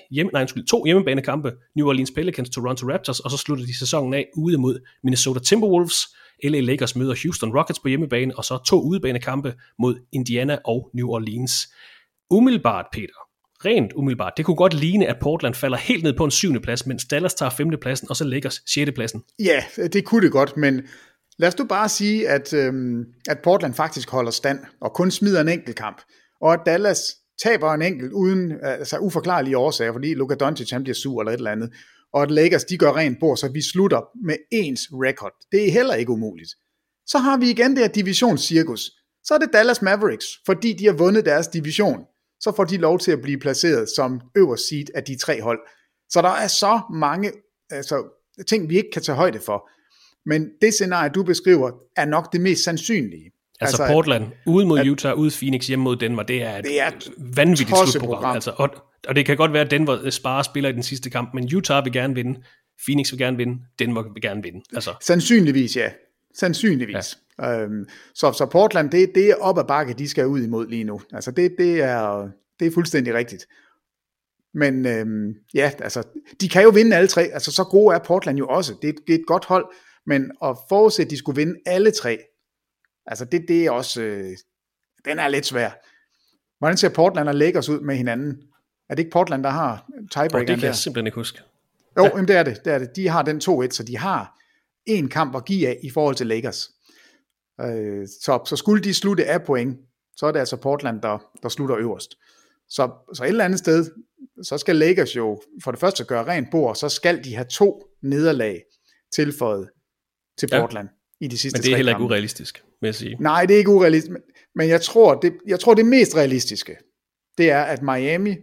2 hjemmebanekampe, New Orleans Pelicans, Toronto Raptors, og så slutter de sæsonen af ude mod Minnesota Timberwolves. LA Lakers møder Houston Rockets på hjemmebane, og så 2 udebanekampe mod Indiana og New Orleans. Umiddelbart, Peter, rent umiddelbart, det kunne godt ligne, at Portland falder helt ned på en 7. plads, mens Dallas tager 5. pladsen, og så Lakers 6. pladsen. Ja, det kunne det godt, men lad os du bare sige, at Portland faktisk holder stand, og kun smider en enkelt kamp, og at Dallas taber en enkelt uden uforklarlige årsager, fordi Luka Doncic han bliver sur eller et eller andet, og at Lakers de gør rent bord, så vi slutter med ens record. Det er heller ikke umuligt. Så har vi igen det her divisionscirkus. Så er det Dallas Mavericks, fordi de har vundet deres division. Så får de lov til at blive placeret som øverst seed af de 3 hold. Så der er så mange ting, vi ikke kan tage højde for. Men det scenarie, du beskriver, er nok det mest sandsynlige. Altså Portland, ude mod Utah, ude Phoenix, hjemme mod Denver, det er et vanvittigt slutprogram. Altså, og det kan godt være, at Denver sparer spiller i den sidste kamp, men Utah vil gerne vinde, Phoenix vil gerne vinde, Denver vil gerne vinde. Altså. Sandsynligvis, ja. Sandsynligvis. Ja. Så Portland, det er op ad bakke, de skal ud imod lige nu. Altså det er fuldstændig rigtigt. Men de kan jo vinde alle 3. Altså så gode er Portland jo også. Det er et godt hold, men at forudsætte, at de skulle vinde alle 3, altså det er også, den er lidt svær. Hvordan ser Portland og Lakers ud med hinanden? Er det ikke Portland, der har tiebreakeren der? Det kan jeg simpelthen ikke huske. Jo, men det er det. De har den 2-1, så de har en kamp at give af i forhold til Lakers. Så skulle de slutte af point, så er det altså Portland, der slutter øverst. Så et eller andet sted, så skal Lakers jo for det første gøre rent bord, så skal de have 2 nederlag tilføjet til Portland i de sidste 3 kampe. Men det er heller ikke urealistisk, vil jeg sige. Nej, det er ikke urealistisk, men jeg tror det mest realistiske, det er, at Miami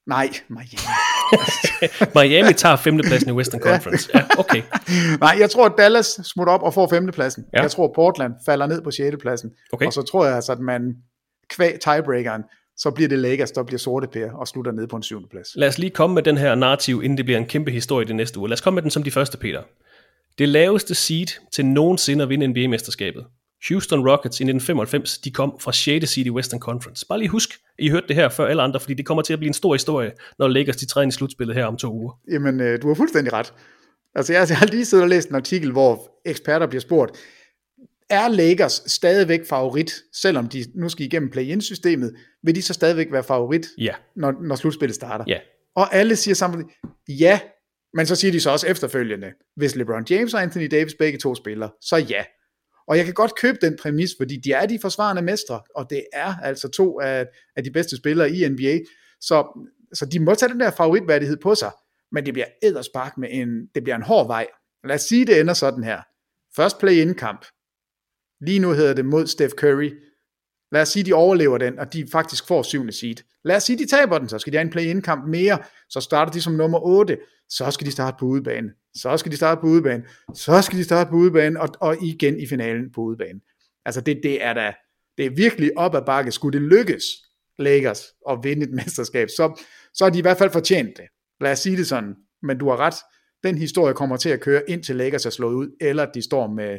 tager 5. pladsen i Western Conference. Ja, okay. Nej, jeg tror, at Dallas smutter op og får 5. pladsen. Ja. Jeg tror, Portland falder ned på 6. pladsen. Okay. Og så tror jeg altså, at man kvæg tiebreakeren, så bliver det Lakers, der bliver sorte pære og slutter ned på en 7. plads. Lad os lige komme med den her narrativ, inden det bliver en kæmpe historie det næste uge. Lad os komme med den som de første, Peter. Det laveste seed til nogensinde at vinde NBA-mesterskabet. Houston Rockets i 1995, de kom fra 6. seed i Western Conference. Bare lige husk, I hørte det her før alle andre, fordi det kommer til at blive en stor historie, når Lakers de træder ind i slutspillet her om 2 uger. Jamen, du har fuldstændig ret. Altså, jeg har lige siddet og læst en artikel, hvor eksperter bliver spurgt, er Lakers stadigvæk favorit, selvom de nu skal igennem play-in-systemet, vil de så stadigvæk være favorit, når slutspillet starter? Ja. Og alle siger samtidig, ja, men så siger de så også efterfølgende, hvis LeBron James og Anthony Davis begge 2 spiller, så ja. Og jeg kan godt købe den præmis, fordi de er de forsvarende mestre, og det er altså 2 af de bedste spillere i NBA, så de må tage den der favoritværdighed på sig, men det bliver edderspark det bliver en hård vej. Lad os sige, det ender sådan her. Først play-in-kamp. Lige nu hedder det mod Steph Curry. Lad os sige, de overlever den, og de faktisk får 7. seed. Lad os sige, de taber den, så skal de have en play-in-kamp mere, så starter de som nummer 8, så skal de starte på udebane, så skal de starte på udebane, så skal de starte på udebane, og igen i finalen på udebane. Altså det er virkelig op ad bakke. Skulle det lykkes Lakers at vinde et mesterskab, så er de i hvert fald fortjent det. Lad os sige det sådan, men du har ret, den historie kommer til at køre indtil Lakers er slået ud, eller de står med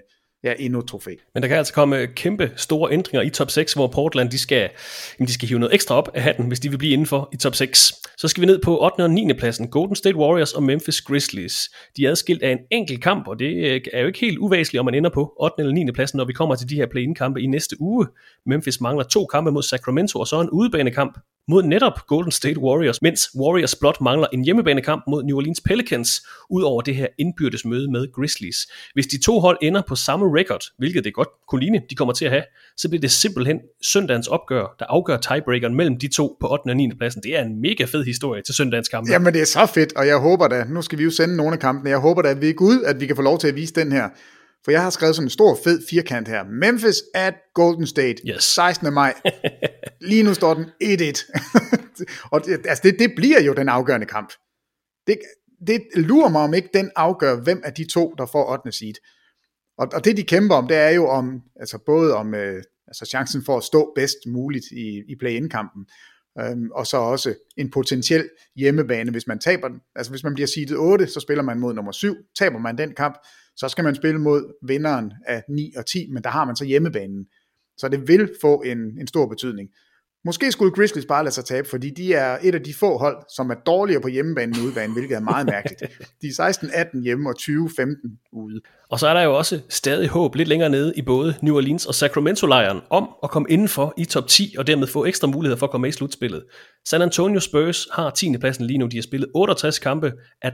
endnu et trofæ. Men der kan altså komme kæmpe store ændringer i top 6, hvor Portland de skal hive noget ekstra op af hatten, hvis de vil blive indenfor i top 6. Så skal vi ned på 8. og 9. pladsen. Golden State Warriors og Memphis Grizzlies. De er adskilt af en enkelt kamp, og det er jo ikke helt uvæsentligt, om man ender på 8. eller 9. pladsen, når vi kommer til de her play-in-kampe i næste uge. Memphis mangler 2 kampe mod Sacramento, og så en udebanekamp mod netop Golden State Warriors, mens Warriors blot mangler en hjemmebanekamp mod New Orleans Pelicans, ud over det her indbyrdes møde med Grizzlies. Hvis de 2 hold ender på samme record, hvilket det godt kunne ligne, de kommer til at have, så bliver det simpelthen søndagens opgør, der afgør tiebreakeren mellem de 2 på 8. og 9. pladsen. Det er en mega fed historie til søndagens kampe. Jamen det er så fedt, og jeg håber da, nu skal vi jo sende nogle af kampene, jeg håber da, at vi er ud, at vi kan få lov til at vise den her. For jeg har skrevet sådan en stor fed firkant her. Memphis at Golden State, 16. maj. Lige nu står den 1-1. Og det bliver jo den afgørende kamp. Det lurer mig om ikke, den afgør, hvem af de 2, der får 8. seed. Og det de kæmper om, det er jo om, altså både om chancen for at stå bedst muligt i play-in-kampen, og så også en potentiel hjemmebane, hvis man taber den. Altså hvis man bliver seedet 8, så spiller man mod nummer 7. Taber man den kamp, så skal man spille mod vinderen af 9 og 10, men der har man så hjemmebanen. Så det vil få en stor betydning. Måske skulle Grizzlies bare lade sig tabe, fordi de er et af de få hold, som er dårligere på hjemmebanen end udebanen, hvilket er meget mærkeligt. De er 16-18 hjemme og 20-15 ude. Og så er der jo også stadig håb lidt længere nede i både New Orleans og Sacramento-lejren om at komme indenfor i top 10 og dermed få ekstra muligheder for at komme med i slutspillet. San Antonio Spurs har 10. pladsen lige nu. De har spillet 68 kampe af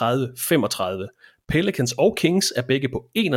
33-35. Pelicans og Kings er begge på 31-38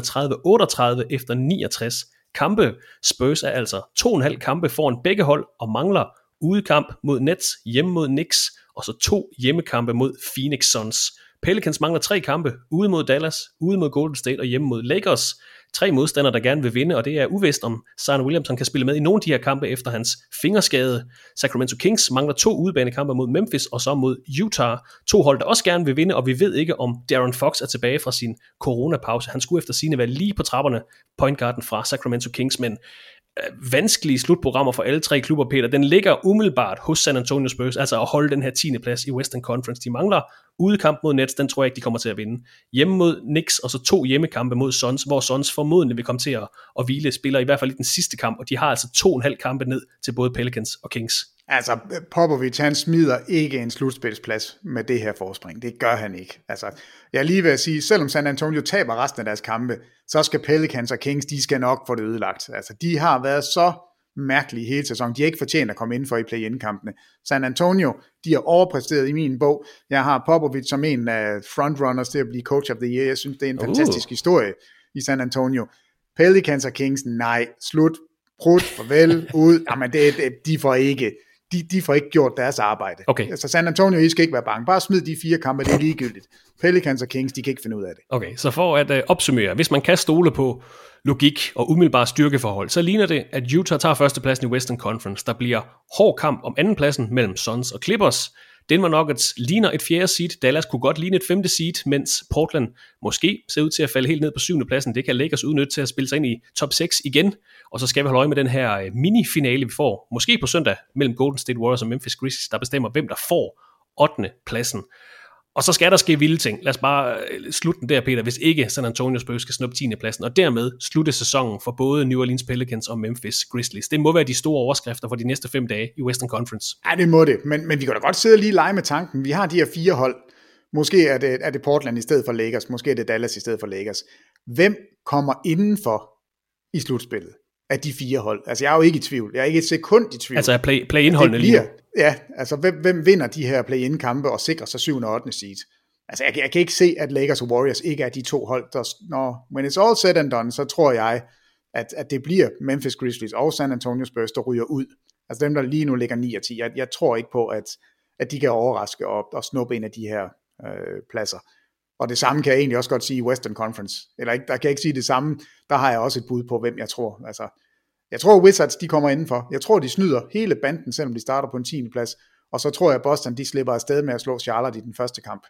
efter 69 kampe. Spurs er altså 2,5 kampe foran begge hold og mangler udekamp mod Nets, hjemme mod Knicks og så 2 hjemmekampe mod Phoenix Suns. Pelicans mangler 3 kampe, ude mod Dallas, ude mod Golden State og hjemme mod Lakers. 3 modstandere, der gerne vil vinde, og det er uvist, om Zion Williamson kan spille med i nogle af de her kampe efter hans fingerskade. Sacramento Kings mangler 2 udebanekampe mod Memphis og så mod Utah. 2 hold, der også gerne vil vinde, og vi ved ikke, om De'Aaron Fox er tilbage fra sin coronapause. Han skulle efter sigende være lige på trapperne, pointguarden fra Sacramento Kings, men vanskelige slutprogrammer for alle 3 klubber, Peter. Den ligger umiddelbart hos San Antonio Spurs, altså at holde den her 10. plads i Western Conference. De mangler udekamp mod Nets, den tror jeg ikke, de kommer til at vinde. Hjemme mod Knicks, og så 2 hjemmekampe mod Suns, hvor Suns formodentlig vil komme til at hvile spillere, i hvert fald i den sidste kamp, og de har altså 2,5 kampe ned til både Pelicans og Kings. Altså, Popovic, han smider ikke en slutspilsplads med det her forspring. Det gør han ikke. Altså, jeg er lige ved at sige, selvom San Antonio taber resten af deres kampe, så skal Pelicans og Kings, de skal nok få det ødelagt. Altså, de har været så mærkelige hele sæsonen. De har ikke fortjent at komme ind for i play-in-kampene. San Antonio, de har overpræsteret i min bog. Jeg har Popovic som en af frontrunners til at blive coach of the year. Jeg synes, det er en fantastisk historie i San Antonio. Pelicans og Kings, nej, slut, prut, farvel, ud. Jamen, de får ikke... De får ikke gjort deres arbejde. Okay. Altså San Antonio, I skal ikke være bange. Bare smid de 4 kampe, det er ligegyldigt. Pelicans og Kings, de kan ikke finde ud af det. Okay, så for at opsummere, hvis man kan stole på logik og umiddelbare styrkeforhold, så ligner det, at Utah tager førstepladsen i Western Conference. Der bliver hård kamp om andenpladsen mellem Suns og Clippers. Denver Nuggets ligner et 4. seed. Dallas kunne godt ligne et 5. seed, mens Portland måske ser ud til at falde helt ned på 7. pladsen. Det kan Lakers udnytte til at spille sig ind i top 6 igen. Og så skal vi holde øje med den her mini-finale, vi får måske på søndag mellem Golden State Warriors og Memphis Grizzlies, der bestemmer, hvem der får 8. pladsen. Og så skal der ske vilde ting. Lad os bare slutte den der, Peter, hvis ikke San Antonio Spurs skal snuppe 10. pladsen, og dermed slutte sæsonen for både New Orleans Pelicans og Memphis Grizzlies. Det må være de store overskrifter for de næste 5 dage i Western Conference. Ja, det må det, men vi kan da godt sidde og lige lege med tanken. Vi har de her 4 hold. Måske er det Portland i stedet for Lakers, måske er det Dallas i stedet for Lakers. Hvem kommer indenfor i slutspillet af de 4 hold? Altså, jeg er jo ikke i tvivl. Jeg er ikke et sekund i tvivl. Altså, play-in-holdene lige nu. Ja, altså hvem vinder de her play-in-kampe og sikrer sig 7. og 8. seed? Altså jeg kan ikke se, at Lakers og Warriors ikke er de 2 hold, der when it's all said and done, så tror jeg, at det bliver Memphis Grizzlies og San Antonio Spurs, der ryger ud. Altså dem, der lige nu ligger 9 og 10. Jeg tror ikke på, at de kan overraske og snuppe en af de her pladser. Og det samme kan jeg egentlig også godt sige i Western Conference. Eller der kan jeg ikke sige det samme. Der har jeg også et bud på, hvem jeg tror. Altså, jeg tror Wizards, de kommer indenfor. Jeg tror, de snyder hele banden, selvom de starter på en 10. plads. Og så tror jeg, Boston, de slipper afsted med at slå Charlotte i den første kamp.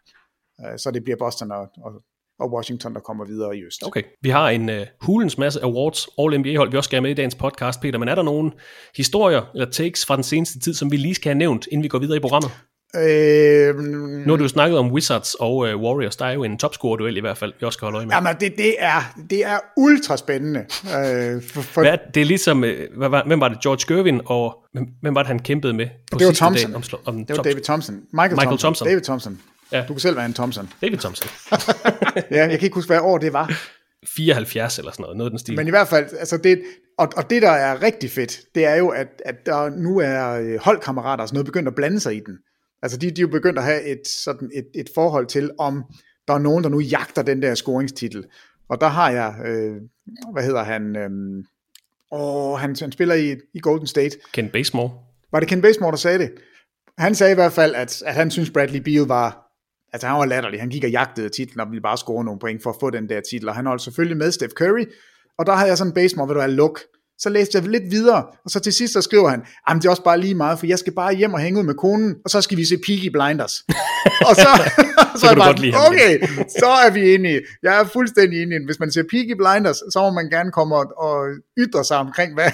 Så det bliver Boston og Washington, der kommer videre i øst. Okay, vi har en hulens masse awards, All-NBA-hold, vi også skal have med i dagens podcast, Peter. Men er der nogle historier eller takes fra den seneste tid, som vi lige skal have nævnt, inden vi går videre i programmet? Nu har du jo snakket om Wizards og Warriors. Der er jo en topscorer-duel i hvert fald, vi også skal holde øje med. Jamen, det er ultra spændende. Det er ligesom, hvem var det? George Gervin, og hvem var det, han kæmpede med på det var sidste Thompson. dag? Om det var David Thompson. Michael Thompson. David Thompson. Ja. Du kan selv være en Thompson. David Thompson. Ja, jeg kan ikke huske, hvad år det var. 74 eller sådan noget af den stil. Men i hvert fald, altså det der er rigtig fedt, det er jo, at der nu er holdkammerater og sådan noget begyndt at blande sig i den. Altså de er jo begyndt at have et forhold til, om der er nogen, der nu jagter den der scoringstitel. Og der har jeg, hvad hedder han, han spiller i Golden State. Ken Bazemore. Var det Ken Bazemore, der sagde det? Han sagde i hvert fald, at han synes Bradley Beal var, altså han var latterlig, han gik og jagtede titlen og ville bare score nogle point for at få den der titel, og han holdt selvfølgelig med Steph Curry, og der havde jeg sådan Bazemore, vil du have luk? Så læste jeg lidt videre, og så til sidst så skriver han, det er også bare lige meget, for jeg skal bare hjem og hænge ud med konen, og så skal vi se Peaky Blinders. Og så er bare, okay, så er vi enige. Jeg er fuldstændig enig. Hvis man ser Peaky Blinders, så må man gerne komme og ytre sig omkring, hvad...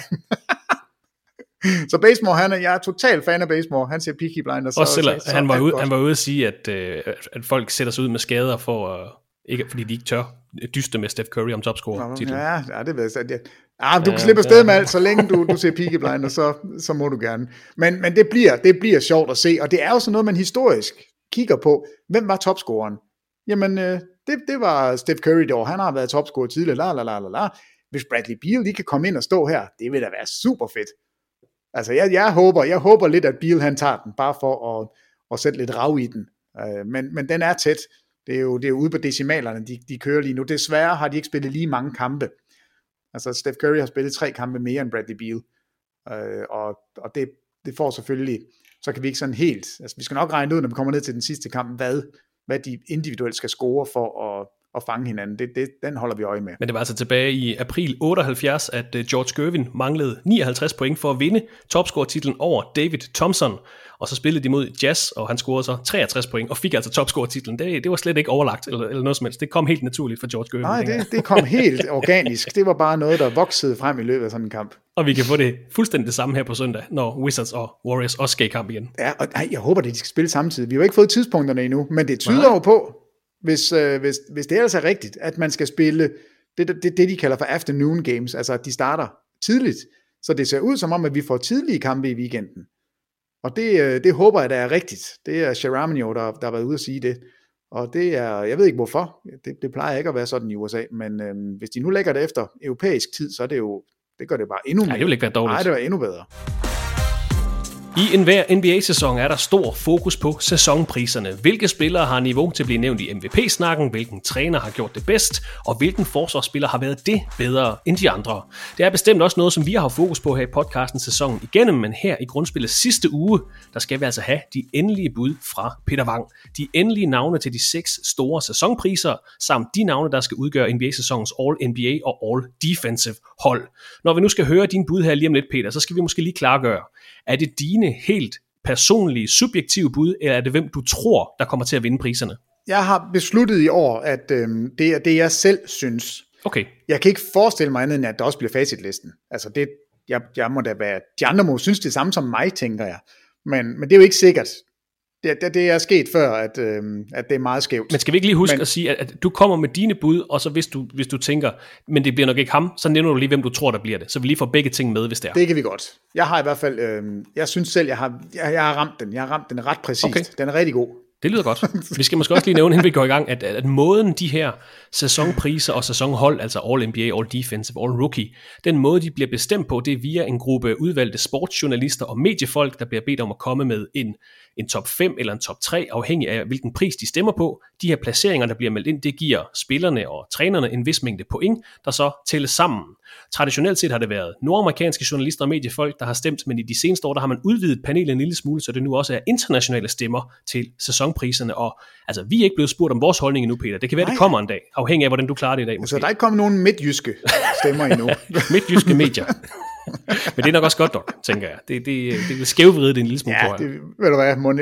Så Bazemore, jeg er total fan af Bazemore. Han ser Peaky Blinders. Også selvom han var ude at sige, at folk sætter sig ud med skader fordi de ikke tør dyste med Steph Curry om topscorer-titlen. Ja, det ved jeg. Du kan slippe afsted med alt, så længe du ser Peaky Blinders, så må du gerne. Men det bliver sjovt at se, og det er jo sådan noget, man historisk kigger på. Hvem var topscoreren? Jamen, det var Steph Curry det år. Han har været topscorer tidligere. Hvis Bradley Beal lige kan komme ind og stå her, det vil da være super fedt. Altså, jeg håber lidt, at Beal han tager den, bare for at sætte lidt rav i den. Men den er tæt. Det er jo ude på decimalerne, de kører lige nu. Desværre har de ikke spillet lige mange kampe. Altså, Steph Curry har spillet 3 kampe mere end Bradley Beal. Og det får selvfølgelig, så kan vi ikke sådan helt, altså vi skal nok regne ud, når vi kommer ned til den sidste kamp, hvad de individuelt skal score for at fange hinanden. Den holder vi øje med. Men det var altså tilbage i april 78, at George Gervin manglede 59 point for at vinde topscorer-titlen over David Thompson. Og så spillede de mod Jazz, og han scorede så 63 point og fik altså topscorer-titlen. Det var slet ikke overlagt eller noget som helst. Det kom helt naturligt for George Gervin. Nej, det kom helt organisk. Det var bare noget, der voksede frem i løbet af sådan en kamp. Og vi kan få det fuldstændig det samme her på søndag, når Wizards og Warriors også skal i kamp igen. Ja, og jeg håber, at de skal spille samtidig. Vi har jo ikke fået tidspunkterne endnu, men det tyder jo på, hvis det ellers er rigtigt, at man skal spille det de kalder for afternoon games, altså at de starter tidligt, så det ser ud som om, at vi får tidlige kampe i weekenden. Og det håber jeg, der er rigtigt. Det er Sharamio, der har været ude at sige det. Og det er, jeg ved ikke hvorfor, det plejer ikke at være sådan i USA, men hvis de nu lægger det efter europæisk tid, så er det jo, det gør det bare endnu mere. Nej, det vil ikke være dårligt. Nej, det var endnu bedre. I enhver NBA-sæson er der stor fokus på sæsonpriserne. Hvilke spillere har niveau til at blive nævnt i MVP-snakken, hvilken træner har gjort det bedst, og hvilken forsvarsspiller har været det bedre end de andre. Det er bestemt også noget, som vi har fokus på her i podcasten sæsonen igennem, men her i grundspillets sidste uge, der skal vi altså have de endelige bud fra Peter Wang. De endelige navne til de 6 store sæsonpriser, samt de navne, der skal udgøre NBA-sæsonens All-NBA og All-Defensive hold. Når vi nu skal høre dine bud her lige om lidt, Peter, så skal vi måske lige klargøre. Er det dine helt personlige, subjektive bud, eller er det hvem du tror, der kommer til at vinde priserne? Jeg har besluttet i år, at det er det, jeg selv synes. Okay. Jeg kan ikke forestille mig andet, end at der også bliver facitlisten. Altså jeg må da være, de andre må synes det samme som mig, tænker jeg. Men det er jo ikke sikkert. Det er sket før, at det er meget skævt. Men skal vi ikke lige huske at sige, at du kommer med dine bud, og så hvis du tænker, men det bliver nok ikke ham, så nævner du lige, hvem du tror, der bliver det. Så vi lige får begge ting med, hvis det er. Det kan vi godt. Jeg har i hvert fald, jeg synes selv, jeg har ramt den. Jeg har ramt den ret præcist. Okay. Den er rigtig god. Det lyder godt. Vi skal måske også lige nævne, inden vi går i gang, at måden de her sæsonpriser og sæsonhold, altså All-NBA, All-Defensive, All-Rookie, den måde, de bliver bestemt på, det er via en gruppe udvalgte sportsjournalister og mediefolk, der bliver bedt om at komme med en top 5 eller en top 3, afhængig af hvilken pris de stemmer på. De her placeringer, der bliver meldt ind, det giver spillerne og trænerne en vis mængde point, der så tælles sammen. Traditionelt set har det været nordamerikanske journalister og mediefolk, der har stemt, men i de seneste år, der har man udvidet panelet en lille smule, så det nu også er internationale stemmer til sæsonpriserne. Og altså, vi er ikke blevet spurgt om vores holdning endnu, Peter. Det kan være, det kommer en dag, afhængig af, hvordan du klarer det i dag. Måske. Så der er ikke kommet nogen midtjyske stemmer endnu. Midtjyske medier. Men det er nok også godt nok, tænker jeg. Det vil skævvride det en lille smule på her. Ja, ved du hvad,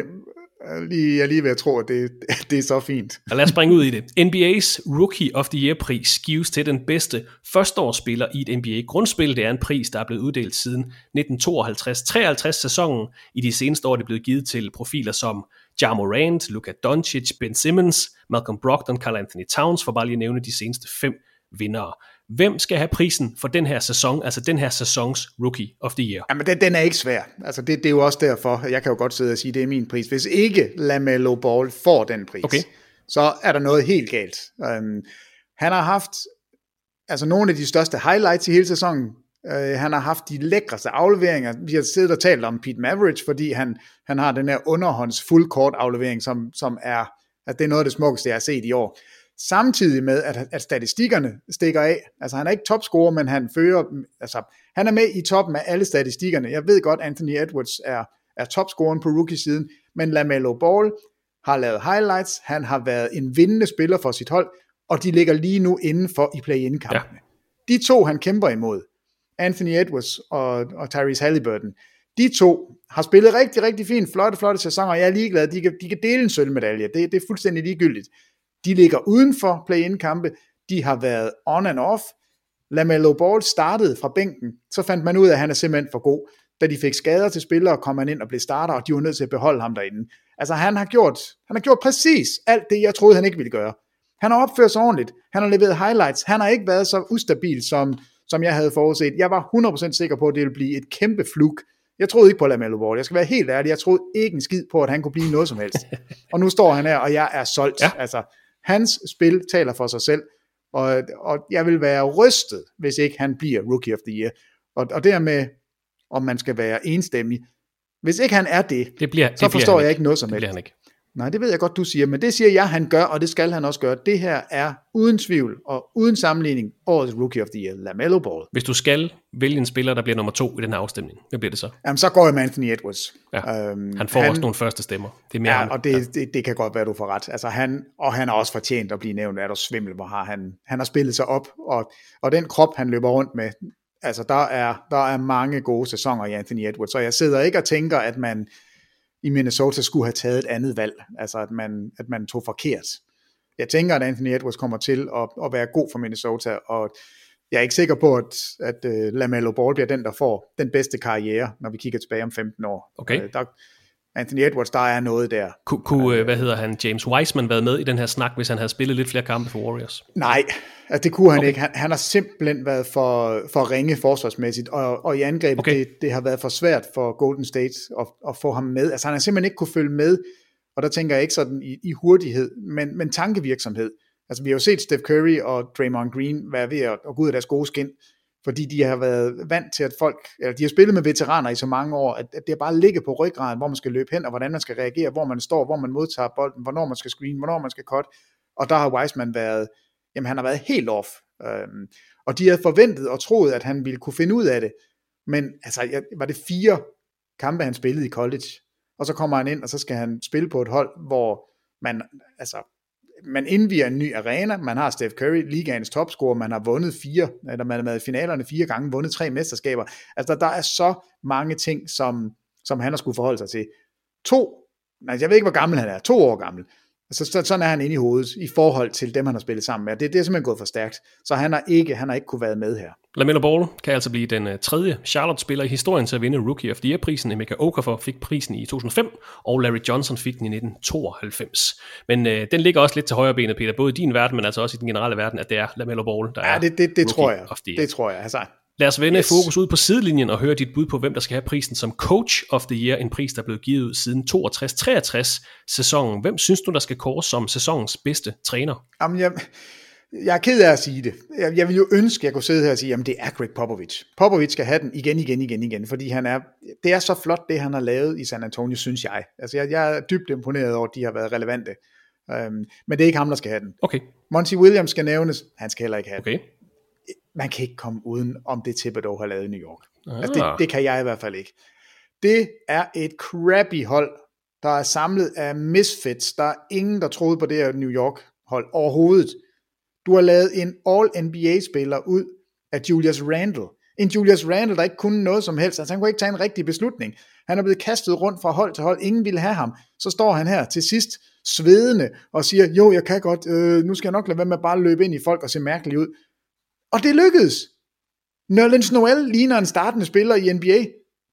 jeg er lige ved at tro, at det er så fint. Og lad os springe ud i det. NBA's Rookie of the Year-pris gives til den bedste førsteårsspiller i et NBA-grundspil. Det er en pris, der er blevet uddelt siden 1952-53 sæsonen. I de seneste år er det blevet givet til profiler som Ja Morant, Luka Doncic, Ben Simmons, Malcolm Brogdon, Karl Anthony Towns, for bare lige at nævne de seneste 5 vindere. Hvem skal have prisen for den her sæson, altså den her sæsons Rookie of the Year? Jamen, den er ikke svær. Altså, det er jo også derfor, jeg kan jo godt sidde og sige, det er min pris. Hvis ikke LaMelo Ball får den pris, så er der noget helt galt. Han har haft nogle af de største highlights i hele sæsonen. Han har haft de lækreste afleveringer. Vi har siddet og talt om Pete Maravich, fordi han har den her underhånds full court aflevering, som er, at det er noget af det smukkeste, jeg har set i år. Samtidig med, at statistikkerne stikker af. Altså, han er ikke topscorer, men han fører, han er med i toppen af alle statistikkerne. Jeg ved godt, Anthony Edwards er topscoren på rookie-siden, men LaMelo Ball har lavet highlights. Han har været en vindende spiller for sit hold, og de ligger lige nu indenfor i play-in-kampene. Ja. De to, han kæmper imod, Anthony Edwards og Tyrese Halliburton, de to har spillet rigtig, rigtig fint, flotte sæsoner, og jeg er ligeglad, de kan dele en sølvmedalje, det er fuldstændig ligegyldigt. De ligger uden for play-in-kampe, de har været on and off. LaMelo Ball startede fra bænken, så fandt man ud af, at han er simpelthen for god. Da de fik skader til spillere, kom han ind og blev starter, og de var nødt til at beholde ham derinde. Altså han har gjort præcis alt det, jeg troede, han ikke ville gøre. Han har opført sig ordentligt, han har leveret highlights, han har ikke været så ustabil, som jeg havde forudset. Jeg var 100% sikker på, at det ville blive et kæmpe fluk. Jeg troede ikke på LaMelo Ball. Jeg skal være helt ærlig, jeg troede ikke en skid på, at han kunne blive noget som helst. Og nu står han her, og jeg er solgt. Ja. Altså, hans spil taler for sig selv, og jeg vil være rystet, hvis ikke han bliver Rookie of the Year. Og dermed, om man skal være enstemmig, hvis ikke han er så forstår jeg ikke noget som helst. Det bliver han ikke. Nej, det ved jeg godt, du siger, men det siger jeg, han gør, og det skal han også gøre. Det her er uden tvivl og uden sammenligning årets Rookie of the Year, LaMelo Ball. Hvis du skal vælge en spiller, der bliver nummer 2 i den her afstemning, hvad bliver det så? Jamen, så går jeg med Anthony Edwards. Ja. Han får også nogle første stemmer. Det er mere og det kan godt være, du får ret. Altså, han har også fortjent at blive nævnt. Er du svimmel, hvor han har spillet sig op, og den krop, han løber rundt med, altså, der er mange gode sæsoner i Anthony Edwards, så jeg sidder ikke og tænker, at man i Minnesota skulle have taget et andet valg, altså at man tog forkert. Jeg tænker, at Anthony Edwards kommer til at være god for Minnesota, og jeg er ikke sikker på, at LaMelo Ball bliver den, der får den bedste karriere, når vi kigger tilbage om 15 år. Okay. Anthony Edwards, der er noget der. Kunne James Wiseman været med i den her snak, hvis han havde spillet lidt flere kampe for Warriors? Nej, altså det kunne han ikke. Han har simpelthen været for ringe forsvarsmæssigt, og i angrebet, det har været for svært for Golden State at få ham med. Altså han har simpelthen ikke kunne følge med, og der tænker jeg ikke sådan i hurtighed, men tankevirksomhed. Altså vi har jo set Steph Curry og Draymond Green være ved at gå ud af deres gode skin, fordi de har været vant til, at de har spillet med veteraner i så mange år, at det bare ligger på ryggraden, hvor man skal løbe hen, og hvordan man skal reagere, hvor man står, hvor man modtager bolden, hvornår man skal screen, hvornår man skal cut, og der har Wiseman han har været helt off, og de havde forventet og troet, at han ville kunne finde ud af det, men altså, var det 4 kampe, han spillede i college, og så kommer han ind, og så skal han spille på et hold, hvor man indviger en ny arena, man har Steph Curry, ligaens topscorer, man har vundet 4, eller man har været i finalerne 4 gange, vundet 3 mesterskaber. Altså der er så mange ting, som han har skulle forholde sig til. Jeg ved ikke, hvor gammel han er, 2 år gammel. Altså, sådan er han inde i hovedet, i forhold til dem, han har spillet sammen med. Det er simpelthen gået for stærkt, så han har ikke kunne været med her. LaMelo Ball kan altså blive den 3. Charlotte-spiller i historien til at vinde Rookie of the Year-prisen. Emeka Okafor fik prisen i 2005, og Larry Johnson fik den i 1992. Men den ligger også lidt til højre benet, Peter, både i din verden, men altså også i den generelle verden, at det er LaMelo Ball, der er det tror jeg. Det tror jeg. Altså, lad os vende fokus ud på sidelinjen og høre dit bud på, hvem der skal have prisen som Coach of the Year, en pris, der er blevet givet ud siden 62-63 sæsonen. Hvem synes du, der skal kåres som sæsonens bedste træner? Jamen, jeg er ked af at sige det. Jeg vil jo ønske, at jeg kunne sidde her og sige, at det er Greg Popovich. Popovich skal have den igen, fordi det er så flot, det han har lavet i San Antonio, synes jeg. Altså, jeg er dybt imponeret over, at de har været relevante. Men det er ikke ham, der skal have den. Okay. Monty Williams skal nævnes, han skal heller ikke have den. Man kan ikke komme uden om det Thibodeau har lavet i New York. Altså det kan jeg i hvert fald ikke. Det er et crappy hold, der er samlet af misfits. Der er ingen, der troede på det her New York hold overhovedet. Du har lavet en All-NBA-spiller ud af Julius Randle. En Julius Randle, der ikke kunne noget som helst. Altså han kunne ikke tage en rigtig beslutning. Han er blevet kastet rundt fra hold til hold. Ingen ville have ham. Så står han her til sidst svedende og siger, jo, jeg kan godt, nu skal jeg nok lade være med at bare løbe ind i folk og se mærkeligt ud. Og det lykkedes. Nerlens Noel ligner en startende spiller i NBA.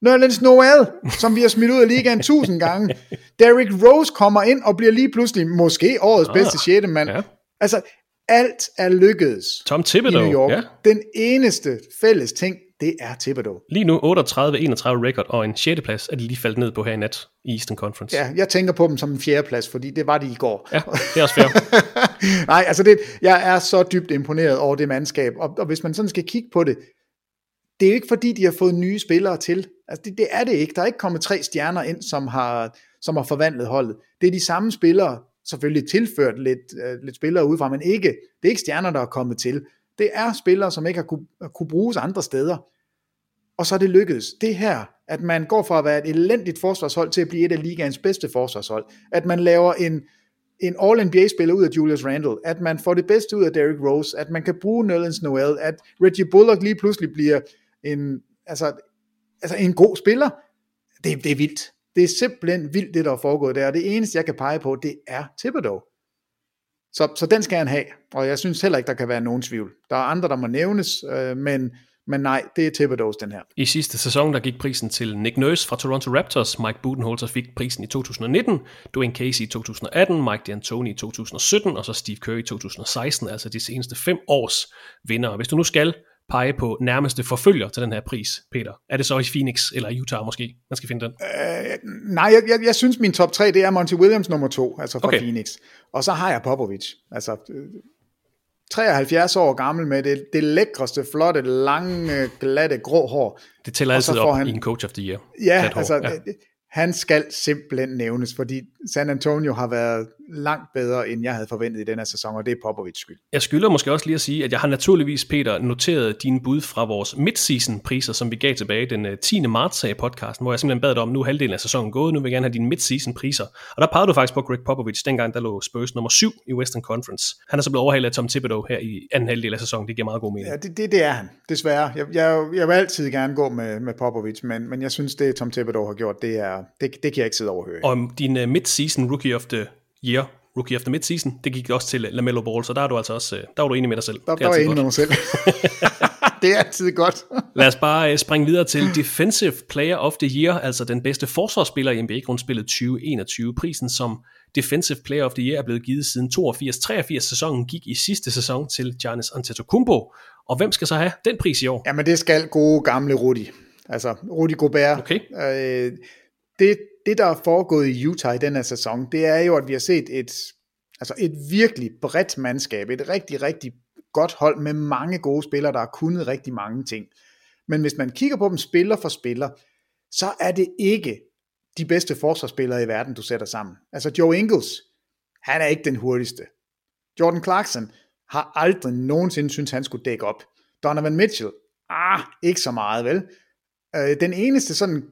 Nerlens Noel, som vi har smidt ud af ligaen 1000 gange. Derrick Rose kommer ind og bliver lige pludselig måske årets bedste 6. mand. Ja. Altså, alt er lykkedes. Tom Thibodeau, i New York. Ja. Den eneste fælles ting, det er Thibodeau. Lige nu 38-31 record, og en 6. plads er de lige faldet ned på her i nat i Eastern Conference. Ja, jeg tænker på dem som en 4. plads, fordi det var de i går. Ja, det er også fair. Nej, altså jeg er så dybt imponeret over det mandskab, og hvis man sådan skal kigge på det, det er jo ikke fordi, de har fået nye spillere til. Altså det er det ikke. Der er ikke kommet 3 stjerner ind, som har forvandlet holdet. Det er de samme spillere, selvfølgelig tilført lidt spillere udefra, men det er ikke stjerner, der er kommet til. Det er spillere, som ikke har kunne bruges andre steder. Og så er det lykkedes. Det her, at man går fra at være et elendigt forsvarshold til at blive et af ligaens bedste forsvarshold. At man laver en All-NBA-spiller ud af Julius Randle. At man får det bedste ud af Derrick Rose. At man kan bruge Nerlens Noel. At Reggie Bullock lige pludselig bliver en god spiller. Det er vildt. Det er simpelthen vildt, det der er foregået der. Og det eneste, jeg kan pege på, det er Thibodeau. Så den skal han have. Og jeg synes heller ikke, der kan være nogen tvivl. Der er andre, der må nævnes, men nej, det er Thibodeaus den her. I sidste sæson, der gik prisen til Nick Nurse fra Toronto Raptors. Mike Budenholzer fik prisen i 2019. Dwayne Casey i 2018. Mike D'Antoni i 2017. Og så Steve Kerr i 2016. Altså de seneste 5 års vinder. Hvis du nu skal pege på nærmeste forfølger til den her pris, Peter, er det så i Phoenix eller i Utah måske? Man skal finde den. Nej, jeg synes min top 3, det er Monty Williams nummer 2, altså fra Phoenix. Og så har jeg Popovich. Altså 73 år gammel med det lækreste, flotte, lange, glatte, grå hår. Det tæller altid op i en Coach of the Year. Ja, altså han skal simpelthen nævnes, fordi San Antonio har været langt bedre, end jeg havde forventet i den her sæson, og det er Popovichs skyld. Jeg skylder måske også lige at sige, at jeg har naturligvis, Peter, noteret dine bud fra vores mid-season-priser, som vi gav tilbage den 10. marts i podcasten, hvor jeg simpelthen bad dig om, nu er halvdelen af sæsonen gået, nu vil jeg gerne have dine mid-season-priser. Og der pegede du faktisk på Greg Popovich, dengang der lå Spurs nummer 7 i Western Conference. Han er så blevet overhalet af Tom Thibodeau her i anden halvdel af sæsonen, det giver meget god mening. Ja, det er han, desværre. Jeg vil altid gerne gå med Popovich, men jeg synes, det Tom Thibodeau har gjort, det kan jeg ikke sidde overhøre. Og din mid-season rookie of the year, rookie of the mid-season, det gik også til LaMelo Ball, så der er du altså også, der var du enig med dig selv. Der var jeg enig med mig selv. Det er altid godt. Lad os bare springe videre til Defensive Player of the Year, altså den bedste forsvarsspiller i NBA-grundspillet 2021. Prisen som Defensive Player of the Year er blevet givet siden 82-83 sæsonen, gik i sidste sæson til Giannis Antetokounmpo. Og hvem skal så have den pris i år? Jamen det skal gode gamle Rudy. Altså Rudy Gobert. Okay. Det, der er foregået i Utah i den her sæson, det er jo, at vi har set et virkelig bredt mandskab, et rigtig, rigtig godt hold med mange gode spillere, der har kunnet rigtig mange ting. Men hvis man kigger på dem spiller for spiller, så er det ikke de bedste forsvarsspillere i verden, du sætter sammen. Altså Joe Ingles, han er ikke den hurtigste. Jordan Clarkson har aldrig nogensinde syntes, han skulle dække op. Donovan Mitchell, ikke så meget, vel? Den eneste sådan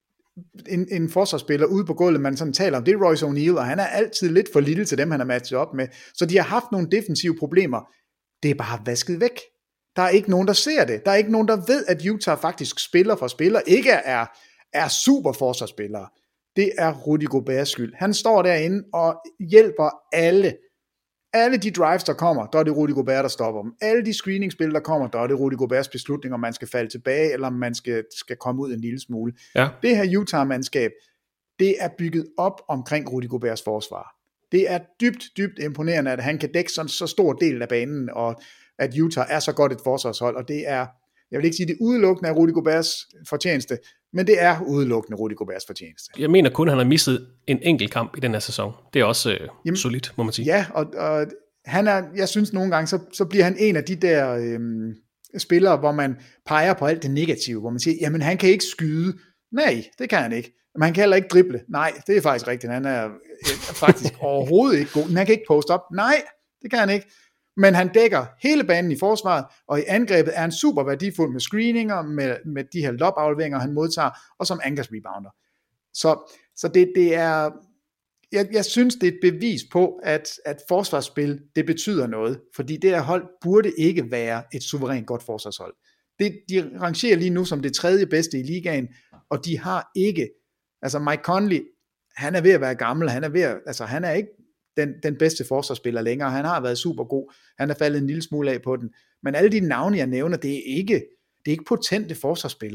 en forsvarsspiller ude på gulvet, man sådan taler om, det er Royce O'Neal, og han er altid lidt for lille til dem, han har matchet op med. Så de har haft nogle defensive problemer. Det er bare vasket væk. Der er ikke nogen, der ser det. Der er ikke nogen, der ved, at Utah faktisk spiller for spiller, ikke er super forsvarsspillere. Det er Rudy Goberts skyld. Han står derinde og hjælper alle. Alle de drives, der kommer, der er det Rudy Gobert, der stopper dem. Alle de screeningspil, der kommer, der er det Rudy Goberts beslutning, om man skal falde tilbage, eller om man skal komme ud en lille smule. Ja. Det her Utah-mandskab, det er bygget op omkring Rudy Goberts forsvar. Det er dybt, dybt imponerende, at han kan dække så stor del af banen, og at Utah er så godt et forsvarshold, og det er, jeg vil ikke sige, det udelukkende af Rudy Goberts fortjeneste, men det er udelukkende Rudy Goberts fortjeneste. Jeg mener kun, at han har misset en enkelt kamp i den her sæson. Det er også solidt, må man sige. Ja, og han er, jeg synes nogle gange, så bliver han en af de der spillere, hvor man peger på alt det negative, hvor man siger, jamen han kan ikke skyde. Nej, det kan han ikke. Men han kan heller ikke drible. Nej, det er faktisk rigtigt. Han er faktisk overhovedet ikke god. Men han kan ikke poste op. Nej, det kan han ikke. Men han dækker hele banen i forsvaret, og i angrebet er han super værdifuld med screeninger, med de her lob-afleveringer, han modtager, og som angrebsrebounder. Så det er, jeg synes, det er et bevis på, at forsvarsspil, det betyder noget, fordi det her hold burde ikke være et suverænt godt forsvarshold. De rangerer lige nu som det 3. bedste i ligaen, og de har ikke, altså Mike Conley, han er ved at være gammel, han er ikke den bedste forsvarsspiller længere, han har været super god, han er faldet en lille smule af på den, men alle de navne, jeg nævner, det er ikke potente forsvarsspillere.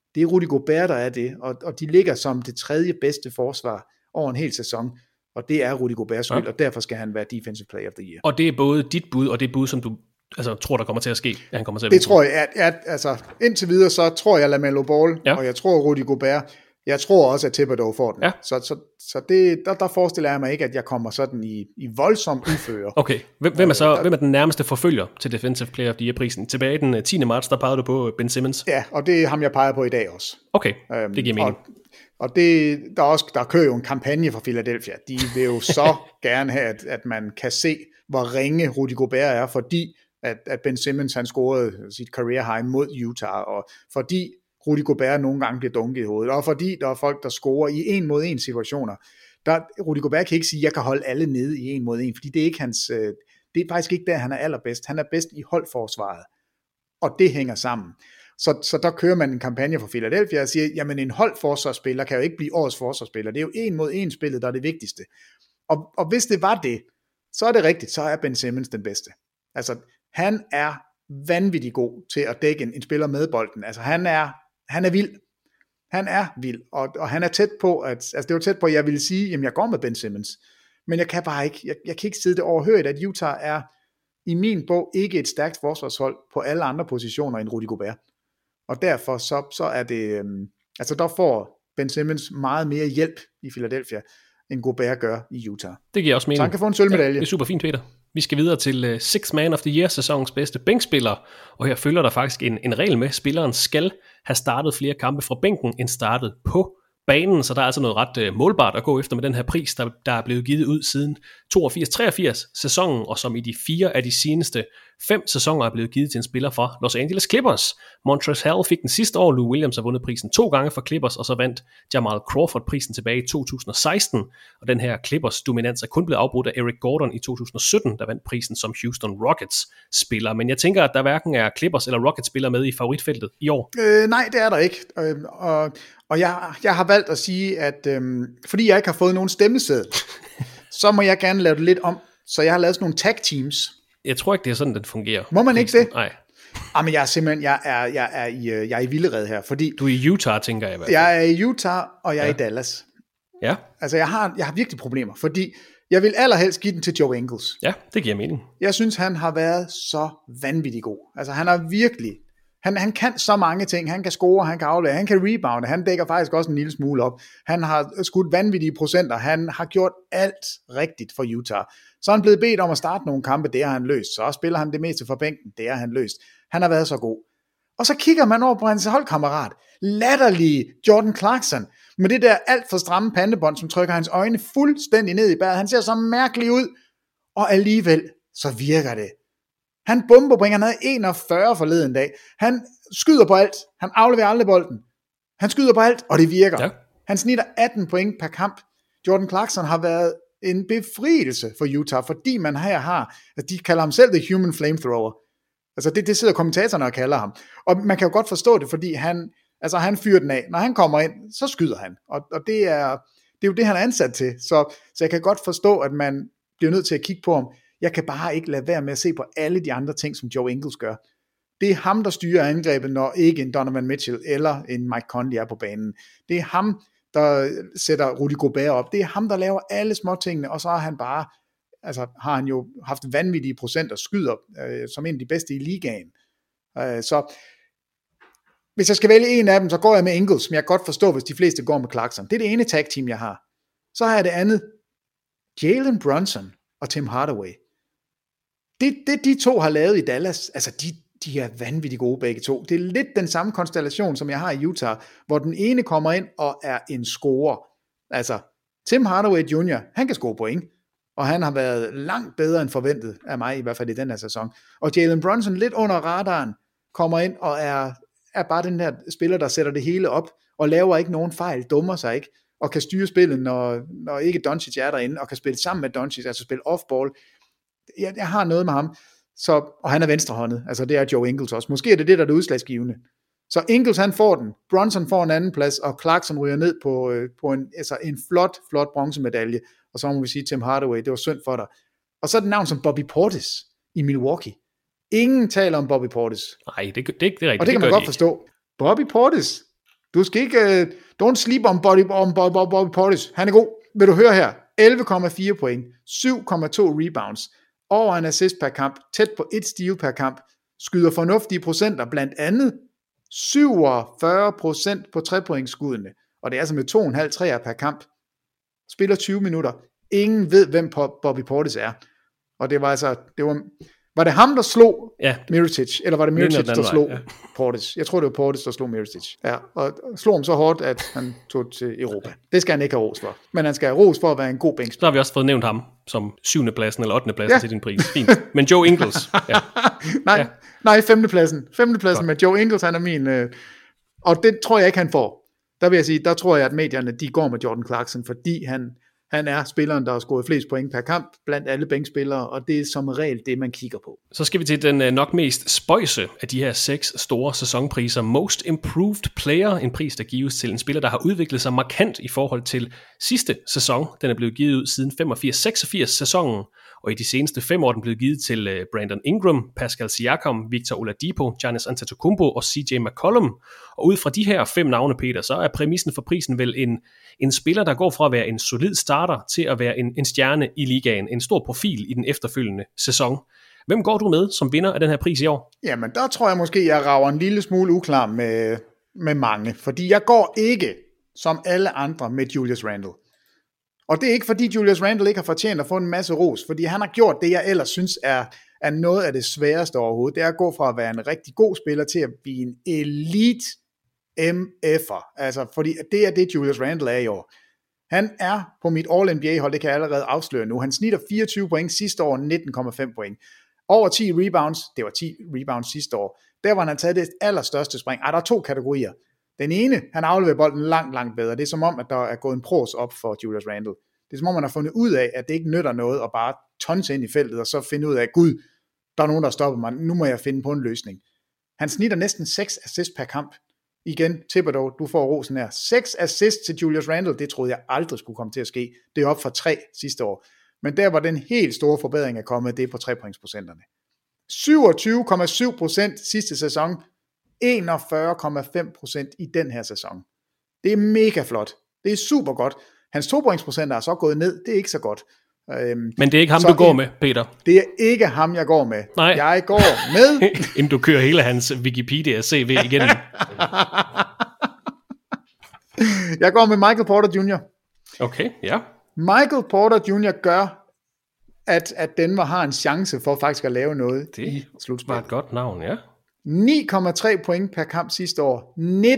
Det er Rudy Gobert, der er det, og de ligger som det 3. bedste forsvar over en hel sæson, og det er Rudy Goberts skyld, og derfor skal han være Defensive Player of the Year. Og det er både dit bud, og det bud, som du tror, der kommer til at ske, at han kommer til at det tror jeg, altså indtil videre, så tror jeg LaMelo Ball, og jeg tror Rudy Gobert, jeg tror også, at Thibodeau får den. Ja. Så det, der forestiller jeg mig ikke, at jeg kommer sådan i voldsom uføre. Okay, hvem er den nærmeste forfølger til Defensive Player of the Year-prisen? Tilbage den 10. marts, der pegede du på Ben Simmons. Ja, og det er ham, jeg peger på i dag også. Okay, det giver mening. Og der kører jo en kampagne fra Philadelphia. De vil jo så gerne have, at man kan se, hvor ringe Rudy Gobert er, fordi at Ben Simmons han scorede sit career high mod Utah, og fordi Rudy Gobert nogle gange bliver dunket i hovedet, og fordi der er folk, der scorer i 1-mod-1 situationer. Rudy Gobert kan ikke sige, at jeg kan holde alle nede i 1-mod-1, fordi det er ikke hans, det er faktisk ikke der, han er allerbedst. Han er bedst i holdforsvaret, og det hænger sammen. Så der kører man en kampagne for Philadelphia og siger, jamen en holdforsvarsspiller kan jo ikke blive årets forsvarsspiller. Det er jo 1-mod-1 spillet, der er det vigtigste. Og hvis det var det, så er det rigtigt, så er Ben Simmons den bedste. Altså, han er vanvittig god til at dække en spiller med bolden. Altså, han er vild. Han er vild, og han er tæt på, det var tæt på, at jeg ville sige, jamen jeg går med Ben Simmons, men jeg kan bare ikke, jeg kan ikke sidde det overhørt, at Utah er i min bog ikke et stærkt forsvarshold på alle andre positioner end Rudy Gobert. Og derfor så er det, der får Ben Simmons meget mere hjælp i Philadelphia, end Gobert gør i Utah. Det giver også mening. Så han kan få en sølvmedalje. Ja, det er super fint, Peter. Vi skal videre til Sixth Man of the Year, sæsonens bedste bænkspiller, og her følger der faktisk en regel med. Spilleren skal have startet flere kampe fra bænken, end startet på banen, så der er altså noget ret målbart at gå efter med den her pris, der er blevet givet ud siden 82-83 sæsonen, og som i de 4 af de seneste 5 sæsoner er blevet givet til en spiller fra Los Angeles Clippers. Montrezl Harrell fik den sidste år, Lou Williams har vundet prisen 2 gange for Clippers, og så vandt Jamal Crawford prisen tilbage i 2016, og den her Clippers dominans er kun blevet afbrudt af Eric Gordon i 2017, der vandt prisen som Houston Rockets spiller. Men jeg tænker, at der hverken er Clippers eller Rockets spillere med i favoritfeltet i år. Nej, det er der ikke, og jeg har valgt at sige, at fordi jeg ikke har fået nogen stemmeseddel, så må jeg gerne lave det lidt om, så jeg har lavet sådan nogle tag teams. Jeg tror ikke, det er sådan, den fungerer. Må man ikke det? Nej. Men jeg er simpelthen, jeg er i Vildred her, fordi... Du er i Utah, tænker jeg i hvert fald. Jeg er i Utah, og jeg er i Dallas. Ja. Altså, jeg har virkelig problemer, fordi jeg vil allerhelst give den til Joe Ingles. Ja, det giver mening. Jeg synes, han har været så vanvittig god. Altså, han har virkelig... Han kan så mange ting. Han kan score, han kan aflevere, han kan rebounde, han dækker faktisk også en lille smule op. Han har skudt vanvittige procenter, han har gjort alt rigtigt for Utah. Så er han blevet bedt om at starte nogle kampe, det har han løst. Så spiller han det meste fra bænken, det har han løst. Han har været så god. Og så kigger man over på hans holdkammerat, latterlige Jordan Clarkson, med det der alt for stramme pandebånd, som trykker hans øjne fuldstændig ned i bæret. Han ser så mærkelig ud, og alligevel så virker det. Han bomberbringer, han havde 41 forleden dag. Han skyder på alt. Han afleverer aldrig bolden. Han skyder på alt, og det virker. Ja. Han snitter 18 point per kamp. Jordan Clarkson har været en befrielse for Utah, fordi man her har, de kalder ham selv the human flamethrower. Altså det sidder kommentatorerne og kalder ham. Og man kan jo godt forstå det, fordi han fyrer den af. Når han kommer ind, så skyder han. Og det er jo det, han er ansat til. Så jeg kan godt forstå, at man bliver nødt til at kigge på ham. Jeg kan bare ikke lade være med at se på alle de andre ting, som Joe Ingles gør. Det er ham, der styrer angrebet, når ikke en Donovan Mitchell eller en Mike Conley er på banen. Det er ham, der sætter Rudy Gobert op. Det er ham, der laver alle små tingene, og så har han jo haft vanvittige procenter skyder, som en af de bedste i ligaen. Så hvis jeg skal vælge en af dem, så går jeg med Ingles, men jeg kan godt forstå, hvis de fleste går med Clarkson. Det er det ene tag team, jeg har. Så har jeg det andet. Jalen Brunson og Tim Hardaway. Det de to har lavet i Dallas, altså de er vanvittigt gode begge to. Det er lidt den samme konstellation, som jeg har i Utah, hvor den ene kommer ind og er en scorer. Altså, Tim Hardaway Jr., han kan score point, og han har været langt bedre end forventet af mig, i hvert fald i den her sæson. Og Jalen Brunson lidt under radaren, kommer ind og er bare den her spiller, der sætter det hele op, og laver ikke nogen fejl, dummer sig ikke, og kan styre spillet, når ikke Doncic er derinde, og kan spille sammen med Doncic, altså spille off-ball. Jeg har noget med ham, og han er venstrehåndet, altså det er Joe Ingles også. Måske er det der er udslagsgivende. Så Ingles han får den, Brunson får en anden plads, og Clarkson ryger ned på en flot bronzemedalje, og så må vi sige Tim Hardaway, det var synd for dig. Og så er det navn som Bobby Portis i Milwaukee. Ingen taler om Bobby Portis. Nej, det er rigtigt. Og det kan man godt forstå. Bobby Portis, Du skal ikke, don't sleep on Bobby Portis. Han er god. Vil du høre her? 11,4 point, 7,2 rebounds, over en assist per kamp, tæt på 1 steal per kamp, skyder fornuftige procenter, blandt andet 47% på 3-pointsskuddene, og det er altså med 2,5 træer per kamp. Spiller 20 minutter. Ingen ved, hvem Bobby Portis er. Og det var altså, var det ham, der slog Mirotic, eller var det Mirotic, der slog Portis? Jeg tror, det var Portis, der slog Mirotic. Ja, og slog ham så hårdt, at han tog til Europa. Det skal han ikke have ros for. Men han skal have ros for at være en god bænkspiller. Så har vi også fået nævnt ham som 7. pladsen eller 8. pladsen til din pris. Fint. Men Joe Ingles. Nej, 5. pladsen. 5. pladsen med Joe Ingles, han er min... Og det tror jeg ikke, han får. Der vil jeg sige, der tror jeg, at medierne, de går med Jordan Clarkson, fordi han er spilleren, der har scoret flest point per kamp blandt alle bænkspillere, og det er som regel det, man kigger på. Så skal vi til den nok mest spøjse af de her 6 store sæsonpriser. Most Improved Player, en pris, der gives til en spiller, der har udviklet sig markant i forhold til sidste sæson. Den er blevet givet ud siden 85-86 sæsonen, og i de seneste 5 år er den blevet givet til Brandon Ingram, Pascal Siakam, Victor Oladipo, Giannis Antetokounmpo og CJ McCollum. Og ud fra de her 5 navne, Peter, så er præmissen for prisen vel en spiller, der går fra at være en solid starter til at være en stjerne i ligaen, en stor profil i den efterfølgende sæson. Hvem går du med som vinder af den her pris i år? Jamen, der tror jeg måske, jeg rager en lille smule uklar med mange, fordi jeg går ikke som alle andre med Julius Randle. Og det er ikke, fordi Julius Randle ikke har fortjent at få en masse ros, fordi han har gjort det, jeg ellers synes er noget af det sværeste overhovedet. Det er at gå fra at være en rigtig god spiller til at blive en elite MF'er. Altså, fordi det er det, Julius Randle er i år. Han er på mit All-NBA-hold, det kan jeg allerede afsløre nu. Han snitter 24 point sidste år, 19,5 point. Over 10 rebounds, det var 10 rebounds sidste år. Der var han taget det allerstørste spring. Der er 2 kategorier. Den ene, han afleverer bolden langt bedre. Det er som om, at der er gået en pros op for Julius Randle. Det er som om, man har fundet ud af, at det ikke nytter noget at bare tonse ind i feltet, og så finde ud af, gud, der er nogen, der stopper mig. Nu må jeg finde på en løsning. Han snitter næsten 6 assists per kamp. Igen, Thibodeau, du får rosen her. 6 assists til Julius Randle, det troede jeg aldrig skulle komme til at ske. Det er op fra 3 sidste år. Men der var den helt store forbedring at komme, det er på 3-pointsprocenterne. 27,7% sidste sæson, 41,5% i den her sæson. Det er mega flot. Det er super godt. Hans 2-pointsprocenter er så gået ned, det er ikke så godt. Men det er ikke ham, du går med, Peter? Det er ikke ham, jeg går med. Nej. Jeg går med... Inden du kører hele hans Wikipedia-CV igen. Jeg går med Michael Porter Jr. Okay, ja. Michael Porter Jr. gør, at Denver har en chance for faktisk at lave noget i slutspillet. Det var et godt navn, ja. 9,3 point per kamp sidste år.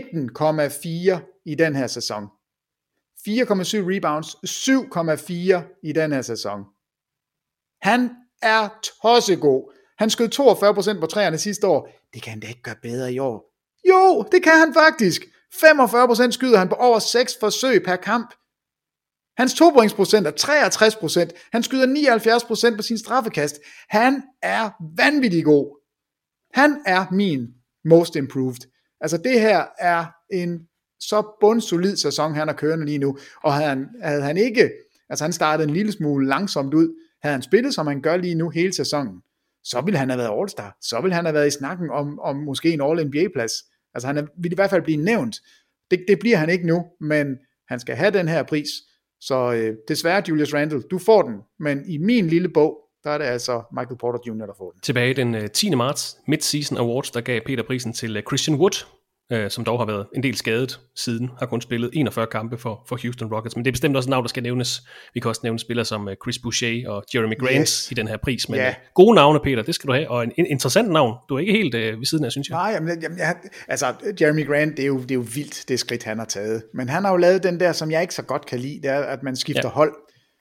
19,4 i den her sæson. 4,7 rebounds, 7,4 i den her sæson. Han er tossegod. Han skød 42% på træerne sidste år. Det kan han da ikke gøre bedre i år. Jo, det kan han faktisk. 45% skyder han på over 6 forsøg per kamp. Hans 2-pointsprocent er 63%. Han skyder 79% på sin straffekast. Han er vanvittig god. Han er min most improved. Altså det her er en så bundsolid sæson, han er kørende lige nu. Og havde han ikke, altså han startede en lille smule langsomt ud, havde han spillet, som han gør lige nu hele sæsonen, så ville han have været All-Star. Så ville han have været i snakken om måske en All-NBA-plads. Altså han ville i hvert fald blive nævnt. Det bliver han ikke nu, men han skal have den her pris. Så desværre, Julius Randle, du får den. Men i min lille bog, der er det altså Michael Porter Jr., der får den. Tilbage den 10. marts, Mid-Season Awards, der gav Peter prisen til Christian Wood, som dog har været en del skadet siden, har kun spillet 41 kampe for Houston Rockets, men det er bestemt også et navn, der skal nævnes. Vi kan også nævne spillere som Chris Boucher og Jeremy Grant i den her pris, men gode navne, Peter, det skal du have, og en interessant navn. Du er ikke helt ved siden af, synes jeg. Nej, altså Jeremy Grant, det er jo vildt, det skridt, han har taget, men han har jo lavet den der, som jeg ikke så godt kan lide, det er, at man skifter hold,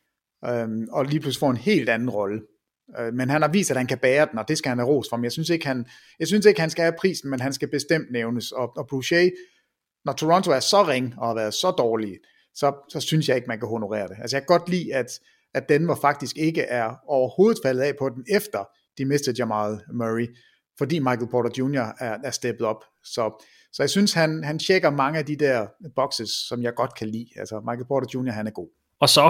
og lige pludselig får en helt anden rolle. Men han har vist, at han kan bære den, og det skal han have ros for. Men jeg synes ikke, han skal have prisen, men han skal bestemt nævnes. Og Boucher, når Toronto er så ring og har været så dårlige, så synes jeg ikke, man kan honorere det. Altså jeg kan godt lide, at Denver faktisk ikke er overhovedet faldet af på den, efter de mistede Jamal Murray, fordi Michael Porter Jr. er steppet op. Så jeg synes, han tjekker mange af de der boxes, som jeg godt kan lide. Altså Michael Porter Jr., han er god. Og så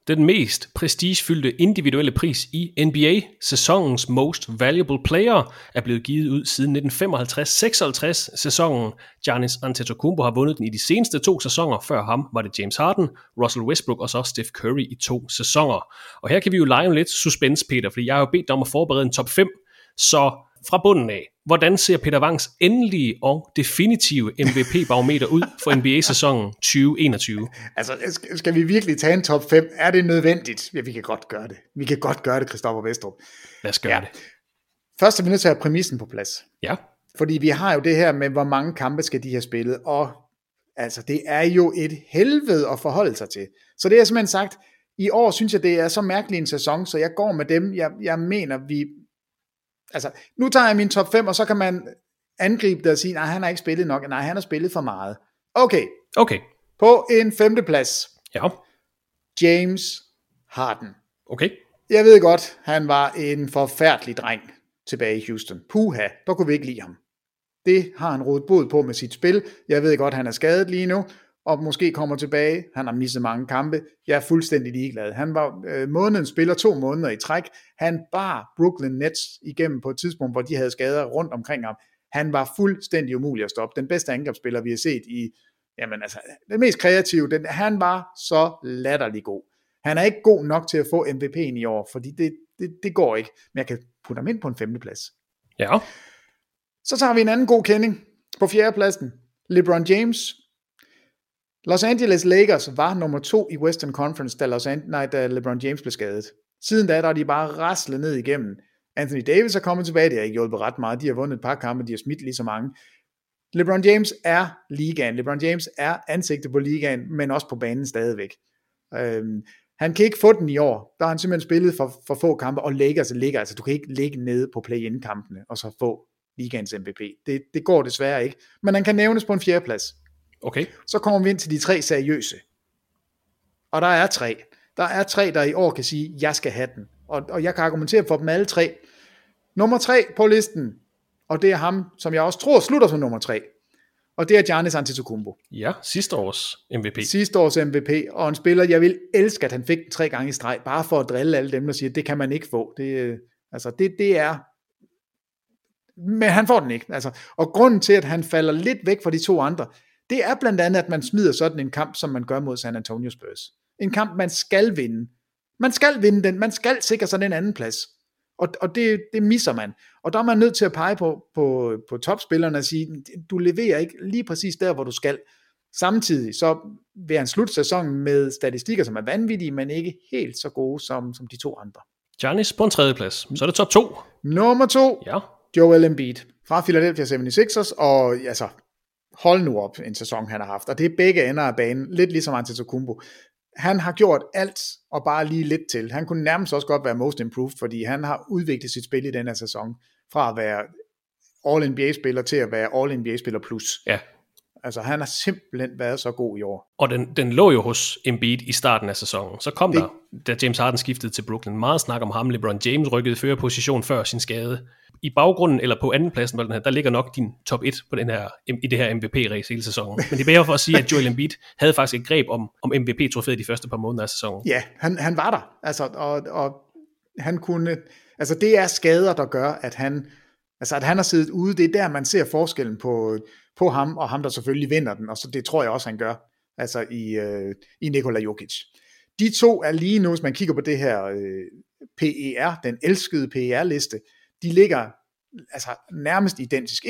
Den mest prestigefyldte individuelle pris i NBA, sæsonens Most Valuable Player, er blevet givet ud siden 1955-56 sæsonen. Giannis Antetokounmpo har vundet den i de seneste 2 sæsoner. Før ham var det James Harden, Russell Westbrook og så Steph Curry i 2 sæsoner. Og her kan vi jo lege lidt suspense, Peter, fordi jeg har jo bedt dig om at forberede en top 5. Så fra bunden af, hvordan ser Peter Wangs endelige og definitive MVP-barometer ud for NBA-sæsonen 2021? Altså, skal vi virkelig tage en top 5? Er det nødvendigt? Ja, vi kan godt gøre det. Vi kan godt gøre det, Christoffer Vestrup. Lad os gøre det. Først er vi nødt til at have præmissen på plads. Ja. Fordi vi har jo det her med, hvor mange kampe skal de have spillet, og altså, det er jo et helvede at forholde sig til. Så det er simpelthen sagt, i år synes jeg, det er så mærkelig en sæson, så jeg går med dem, jeg mener, vi... Altså, nu tager jeg min top 5, og så kan man angribe det og sige, nej, han har ikke spillet nok, nej, han har spillet for meget. Okay. På en 5. plads. Ja. James Harden. Okay. Jeg ved godt, han var en forfærdelig dreng tilbage i Houston. Puha, der kunne vi ikke lide ham. Det har han rodet bod på med sit spil. Jeg ved godt, han er skadet lige nu, og måske kommer tilbage. Han har misset mange kampe. Jeg er fuldstændig ligeglad. Han var månedens spiller 2 måneder i træk. Han bar Brooklyn Nets igennem på et tidspunkt, hvor de havde skader rundt omkring ham. Han var fuldstændig umulig at stoppe. Den bedste angrebsspiller, vi har set i, jamen altså, den mest kreative. Han var så latterlig god. Han er ikke god nok til at få MVP'en i år, fordi det går ikke. Men jeg kan putte ham ind på en 5. plads. Ja. Så tager vi en anden god kending på 4. pladsen. LeBron James. Los Angeles Lakers var nummer 2 i Western Conference, da LeBron James blev skadet. Siden da er de bare raslet ned igennem. Anthony Davis er kommet tilbage, det har ikke hjulpet ret meget. De har vundet et par kampe, de har smidt lige så mange. LeBron James er ligaen. LeBron James er ansigtet på ligaen, men også på banen stadigvæk. Han kan ikke få den i år. Der har han simpelthen spillet for få kampe, og Lakers ligger, altså du kan ikke ligge nede på play-in-kampene, og så få ligaens MVP. Det går desværre ikke, men han kan nævnes på en 4. plads. Okay. Så kommer vi ind til de 3 seriøse. Og der er 3. Der er 3, der i år kan sige, jeg skal have den. Og jeg kan argumentere for dem alle 3. Nummer 3 på listen, og det er ham, som jeg også tror slutter som nummer 3. Og det er Giannis Antetokounmpo. Ja, sidste års MVP. Sidste års MVP, og en spiller, jeg vil elske, at han fik den 3 gange i streg, bare for at drille alle dem, der siger, det kan man ikke få. Det er... Men han får den ikke. Altså, og grunden til, at han falder lidt væk fra de 2 andre, det er blandt andet, at man smider sådan en kamp, som man gør mod San Antonio Spurs. En kamp, man skal vinde. Man skal vinde den. Man skal sikre sig den anden plads. Og det misser man. Og der er man nødt til at pege på topspillerne og sige, du leverer ikke lige præcis der, hvor du skal. Samtidig så vil han slutte sæsonen med statistikker, som er vanvittige, men ikke helt så gode som de 2 andre. Giannis på en 3. plads. Så er det top 2. Nummer 2. Ja. Joel Embiid fra Philadelphia 76ers, og altså, hold nu op en sæson, han har haft. Og det er begge ender af banen, lidt ligesom Antetokounmpo. Han har gjort alt, og bare lige lidt til. Han kunne nærmest også godt være most improved, fordi han har udviklet sit spil i den her sæson, fra at være All-NBA-spiller til at være All-NBA-spiller plus. Ja. Altså, han har simpelthen været så god i år. Og den lå jo hos Embiid i starten af sæsonen. Så kom der, da James Harden skiftede til Brooklyn, meget snak om ham. LeBron James rykkede førerposition før sin skade. I baggrunden, eller på andenpladsen, der ligger nok din top 1 på i det her MVP-race hele sæsonen. Men det er bare for at sige, at Joel Embiid havde faktisk et greb om MVP-trofæet de første par måneder af sæsonen. Ja, han var der. Altså, og han kunne... Altså, det er skader, der gør, at han har siddet ude. Det er der, man ser forskellen på ham, og ham, der selvfølgelig vinder den. Og så det tror jeg også, han gør. Altså i Nikola Jokic. De 2 er lige nu, hvis man kigger på det her PER, den elskede PER-liste, de ligger altså nærmest identisk. 31,16,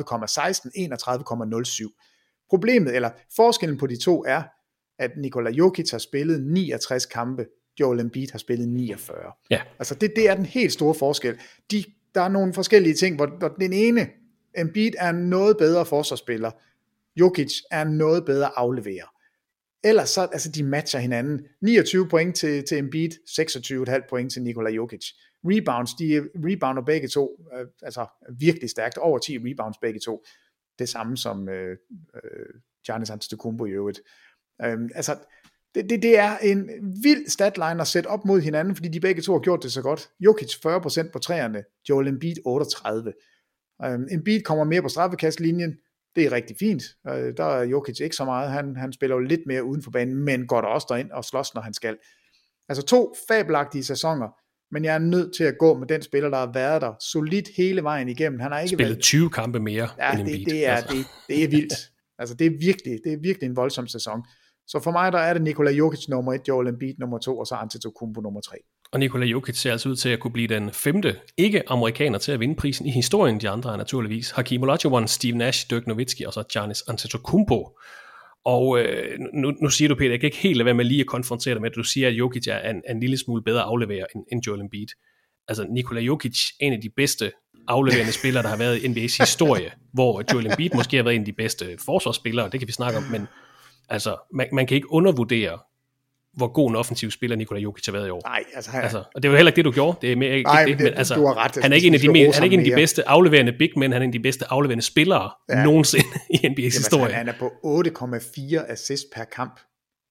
31,07. Problemet, eller forskellen på de 2 er, at Nikola Jokic har spillet 69 kampe, Joel Embiid har spillet 49. Ja. Altså det er den helt store forskel. Der er nogle forskellige ting, hvor den ene, Embiid er noget bedre forsvarsspiller, Jokic er noget bedre afleverer. Ellers så, altså de matcher hinanden. 29 point til Embiid, 26,5 point til Nikola Jokic. Rebounds, de rebounder begge 2, altså virkelig stærkt, over 10 rebounds begge 2. Det samme som Giannis Antetokounmpo i øvrigt. Altså, det er en vild statline at sætte op mod hinanden, fordi de begge 2 har gjort det så godt. Jokic 40% på træerne, Joel Embiid 38. Embiid kommer mere på straffekastlinjen, det er rigtig fint. Der er Jokic ikke så meget, han spiller jo lidt mere uden for banen, men går der også derind og slås, når han skal. Altså 2 fabelagtige sæsoner, men jeg er nødt til at gå med den spiller, der har været der solidt hele vejen igennem. Han har ikke spillet 20 kampe mere end Embiid. Det er vildt. Altså det er virkelig en voldsom sæson. Så for mig der er det Nikola Jokic nummer 1, Joel Embiid nummer 2, og så Antetokounmpo nummer 3. Og Nikola Jokic ser altså ud til at kunne blive den 5. ikke-amerikaner til at vinde prisen i historien. De andre er naturligvis Hakeem Olajuwon, Steve Nash, Dirk Nowitzki og så Giannis Antetokounmpo. Og nu siger du, Peter, jeg kan ikke helt lade være med lige at konfrontere dig med, at du siger, at Jokic er en lille smule bedre afleverer end Joel Embiid. Altså Nikola Jokic er en af de bedste afleverende spillere, der har været i NBA's historie, hvor Joel Embiid måske har været en af de bedste forsvarsspillere, det kan vi snakke om, men altså, man kan ikke undervurdere, hvor god en offensiv spiller Nikola Jokic har været i år. Nej, altså og det var heller ikke det, du gjorde. Det er mere ikke det, men altså, du har ret. Han er ikke en af de bedste afleverende big men, han er en af de bedste afleverende spillere nogensinde i NBA's historie. Han er på 8,4 assist per kamp.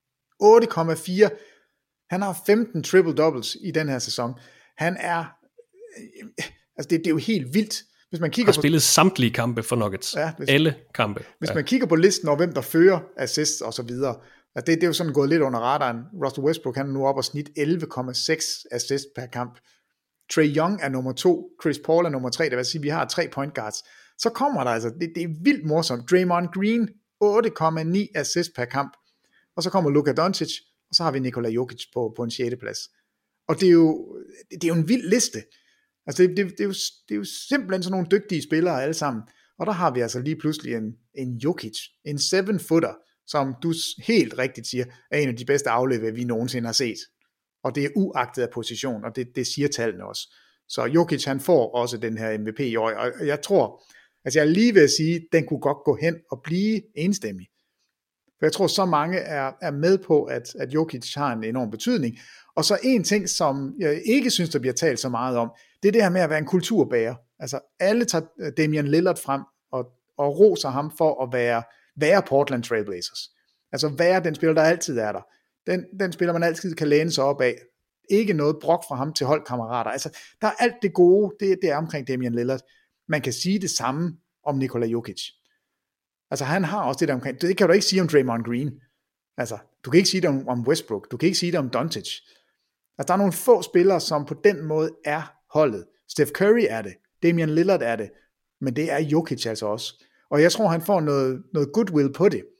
8,4. Han har 15 triple-doubles i den her sæson. Han er, altså det er jo helt vildt. Hvis man kigger har spillet samtlige kampe for Nuggets. Ja, alle kampe. Hvis man kigger på listen over hvem der fører assists og så videre, altså det er jo sådan gået lidt under radaren. Russell Westbrook han er nu oppe og snit 11,6 assists per kamp. Trae Young er nummer 2, Chris Paul er nummer 3, det vil sige, at vi har 3 point guards. Så kommer der altså, det er vildt morsomt. Draymond Green, 8,9 assists per kamp. Og så kommer Luka Doncic, og så har vi Nikola Jokic på en 6. plads. Og det er jo en vild liste. Altså det er jo simpelthen sådan nogle dygtige spillere alle sammen. Og der har vi altså lige pludselig en Jokic, en 7-footer, som du helt rigtigt siger, er en af de bedste afleverer, vi nogensinde har set. Og det er uagtet af position, og det siger tallene også. Så Jokic han får også den her MVP i år, og jeg tror, altså jeg er lige ved at sige, den kunne godt gå hen og blive enstemmig. For jeg tror, så mange er med på, at Jokic har en enorm betydning. Og så en ting, som jeg ikke synes, der bliver talt så meget om, det er det her med at være en kulturbærer. Altså alle tager Damian Lillard frem og roser ham for at være Portland Trail Blazers. Altså være den spiller, der altid er der. Den spiller, man altid kan læne sig op af. Ikke noget brok fra ham til holdkammerater. Altså der er alt det gode, det er omkring Damian Lillard. Man kan sige det samme om Nikola Jokic. Altså han har også det der omkring. Det kan du ikke sige om Draymond Green. Altså du kan ikke sige det om Westbrook. Du kan ikke sige det om Doncic. Altså der er nogle få spillere, som på den måde er holdet. Steph Curry er det. Damian Lillard er det. Men det er Jokic altså også. Og jeg tror, han får noget goodwill på det.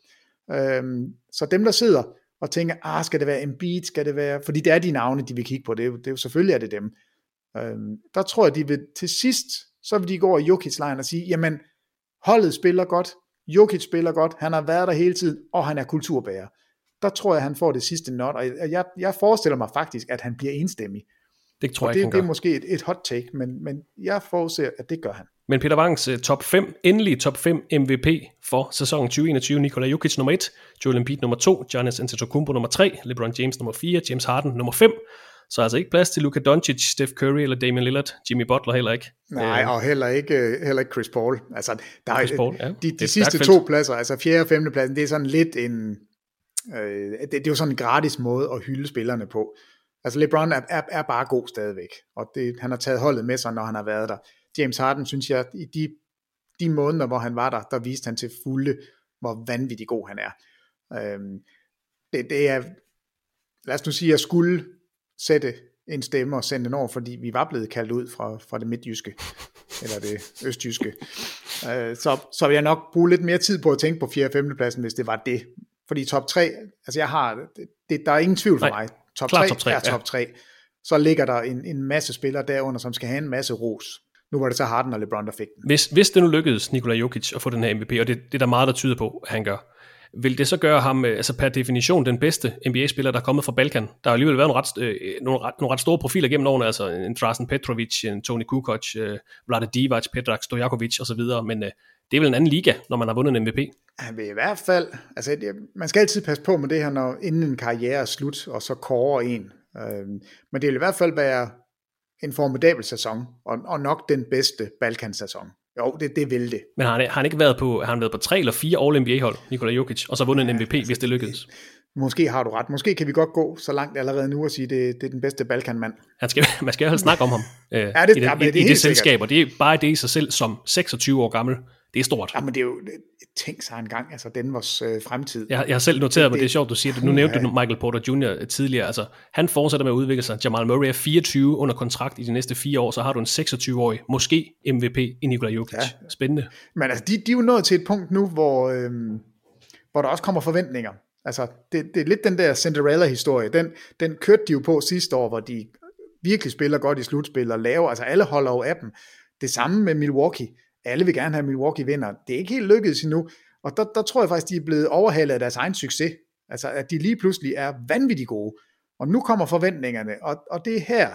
Så dem, der sidder og tænker, skal det være Embiid, skal det være... Fordi det er de navne, de vil kigge på. Det er jo selvfølgelig er det dem. Der tror jeg, de vil til sidst, så vil de gå over i Jokic-lejen og sige, jamen, holdet spiller godt, Jokic spiller godt, han har været der hele tiden, og han er kulturbærer. Der tror jeg, han får det sidste not, og jeg forestiller mig faktisk, at han bliver enstemmig. Det tror jeg ikke, det er måske et hot take, men jeg forudser, at det gør han. Men Peter Wangs top 5, endelig top 5 MVP for sæsonen 2021, Nikola Jokic nummer 1, Joel Embiid nummer 2, Giannis Antetokounmpo nummer 3, LeBron James nummer 4, James Harden nummer 5. Så altså ikke plads til Luka Doncic, Steph Curry eller Damian Lillard, Jimmy Butler heller ikke. Nej, og heller ikke Chris Paul. Altså der Chris Paul, ja. De sidste 2 pladser, altså 4. og 5. pladsen, det er sådan lidt en det er jo sådan en gratis måde at hylde spillerne på. Altså LeBron er bare god stadigvæk, og han har taget holdet med sig, når han har været der. James Harden, synes jeg, i de måneder, hvor han var der viste han til fulde, hvor vanvittig god han er. Det er, lad os nu sige, at jeg skulle sætte en stemme og sende den over, fordi vi var blevet kaldt ud fra det midtjyske, eller det østjyske. Så vil jeg nok bruge lidt mere tid på at tænke på 4. og 5. pladsen, hvis det var det. Fordi top 3, altså der er ingen tvivl for mig. Top 3 er top 3. Så ligger der en masse spillere derunder, som skal have en masse ros. Nu var det så Harden og LeBron, der fik den. Hvis det nu lykkedes Nikola Jokic at få den her MVP, og det er der meget, der tyder på, at han gør, vil det så gøre ham, altså per definition, den bedste NBA-spiller, der er kommet fra Balkan? Der har alligevel været nogle ret store profiler gennem årene, altså en Drazen Petrovic, en Toni Kukoc, Vlade Divac, Predrag Stojakovic osv., men det er vel en anden liga, når man har vundet en MVP? Han vil i hvert fald, altså man skal altid passe på med det her, inden en karriere er slut, og så kårer en. Men det vil i hvert fald være en formidabel sæson, og nok den bedste Balkan-sæson. Jo, det vil det. Men har han ikke været på, har han været på 3 eller 4 All-NBA-hold, Nikola Jokic, og så vundet en MVP, altså, hvis det lykkedes? Måske har du ret. Måske kan vi godt gå så langt allerede nu og sige, det er den bedste Balkan-mand. Man skal jo snakke om ham i det selskab, og det er bare det i sig selv som 26 år gammel. Det Det er stort. Jamen det er jo, tænk sig engang, altså Denvers fremtid. Jeg har selv noteret mig, det er sjovt, du siger det. Nu nævnte du Michael Porter Jr. tidligere. Altså, han fortsætter med at udvikle sig. Jamal Murray er 24 under kontrakt i de næste 4 år, så har du en 26-årig, måske MVP i Nikola Jokic. Ja. Spændende. Men altså, de er jo nået til et punkt nu, hvor der også kommer forventninger. Altså, det er lidt den der Cinderella-historie. Den kørte de jo på sidste år, hvor de virkelig spiller godt i slutspil og laver, altså alle holder jo af dem. Det samme med Milwaukee. Alle vil gerne have Milwaukee vinder. Det er ikke helt lykkedes endnu, og der tror jeg faktisk, de er blevet overhalet af deres egen succes. Altså, at de lige pludselig er vanvittigt gode. Og nu kommer forventningerne, og det er her,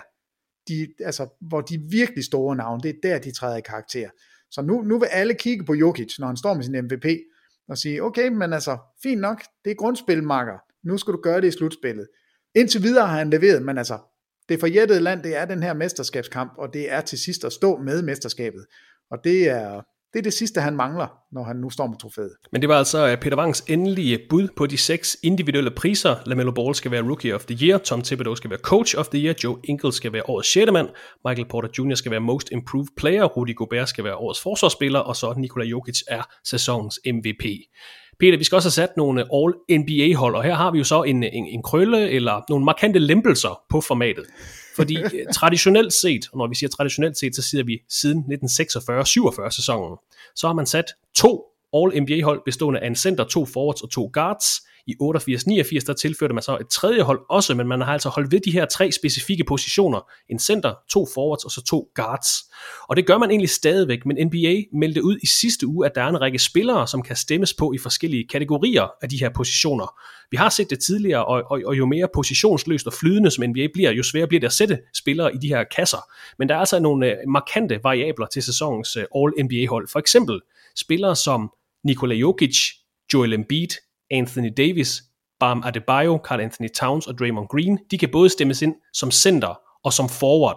hvor de virkelig store navne, det er der, de træder i karakter. Så nu vil alle kigge på Jokic, når han står med sin MVP, og sige, okay, men altså, fint nok, det er grundspilmakker. Nu skal du gøre det i slutspillet. Indtil videre har han leveret, men altså, det forjættede land, det er den her mesterskabskamp, og det er til sidst at stå med mesterskabet. Og det er det sidste, han mangler, når han nu står med trofæet. Men det var altså Peter Wangs endelige bud på de 6 individuelle priser. LaMelo Ball skal være Rookie of the Year, Tom Thibodeau skal være Coach of the Year, Joe Ingles skal være årets 6. mand, Michael Porter Jr. skal være Most Improved Player, Rudy Gobert skal være årets forsvarsspiller, og så Nikola Jokic er sæsonens MVP. Peter, vi skal også have sat nogle All-NBA-hold, og her har vi jo så en krølle eller nogle markante lempelser på formatet. Fordi traditionelt set, og når vi siger traditionelt set, så siger vi siden 1946-47 sæsonen, så har man sat 2 All-NBA-hold bestående af en center, 2 forwards og 2 guards. I 88-89 der tilførte man så et tredje hold også, men man har altså holdt ved de her 3 specifikke positioner. En center, 2 forwards og så 2 guards. Og det gør man egentlig stadigvæk, men NBA meldte ud i sidste uge, at der er en række spillere, som kan stemmes på i forskellige kategorier af de her positioner. Vi har set det tidligere, og jo mere positionsløst og flydende som NBA bliver, jo sværere bliver det at sætte spillere i de her kasser. Men der er altså nogle markante variabler til sæsonens All-NBA-hold. For eksempel spillere som Nikola Jokic, Joel Embiid, Anthony Davis, Bam Adebayo, Karl Anthony Towns og Draymond Green, de kan både stemmes ind som center og som forward.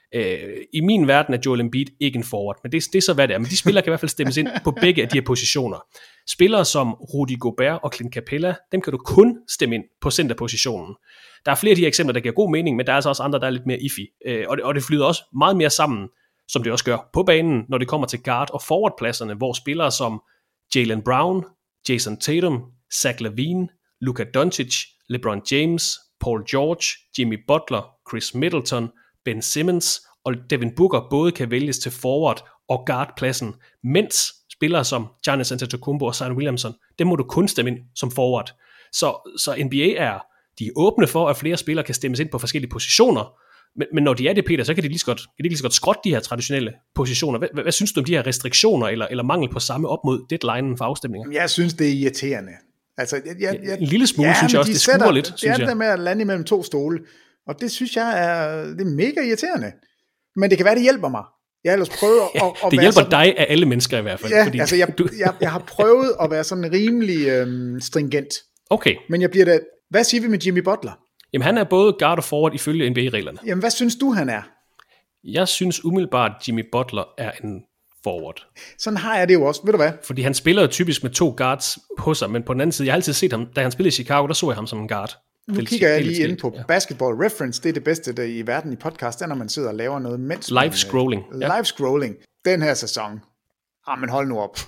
I min verden er Joel Embiid ikke en forward, men det er så hvad det er. Men de spillere kan i hvert fald stemmes ind på begge af de her positioner. Spillere som Rudy Gobert og Clint Capella, dem kan du kun stemme ind på centerpositionen. Der er flere af de her eksempler, der giver god mening, men der er altså også andre, der er lidt mere iffy. Og det flyder også meget mere sammen, som det også gør på banen, når det kommer til guard- og forwardpladserne, hvor spillere som Jaylen Brown, Jason Tatum, Zach LaVine, Luka Doncic, LeBron James, Paul George, Jimmy Butler, Chris Middleton, Ben Simmons og Devin Booker både kan vælges til forward og guardpladsen, mens spillere som Giannis Antetokounmpo og Zion Williamson, dem må du kun stemme ind som forward. Så NBA de er åbne for, at flere spillere kan stemmes ind på forskellige positioner, men når de er det, Peter, så kan de lige så godt skrotte de her traditionelle positioner. Hvad synes du om de her restriktioner eller mangel på samme op mod deadlinen for afstemninger? Jeg synes, det er irriterende. Altså, en lille smule, synes jeg også, det skuer lidt, synes jeg. Det er det med at lande imellem 2 stole, og det synes jeg det er mega irriterende. Men det kan være, det hjælper mig. Jeg har ellers prøvet at det hjælper dig af alle mennesker i hvert fald. Ja, fordi altså jeg har prøvet at være sådan rimelig stringent. Okay. Men jeg bliver da... Hvad siger vi med Jimmy Butler? Jamen han er både guard og forward ifølge NBA-reglerne. Jamen hvad synes du, han er? Jeg synes umiddelbart, at Jimmy Butler er en forward. Sådan har jeg det jo også, ved du hvad? Fordi han spiller jo typisk med 2 guards på sig, men på den anden side, jeg har altid set ham, da han spillede i Chicago, der så jeg ham som en guard. Nu kigger jeg lige ind på Basketball Reference, det er det bedste der i verden i podcast, når man sidder og laver noget mens live scrolling. Live scrolling. Den her sæson. Men hold nu op.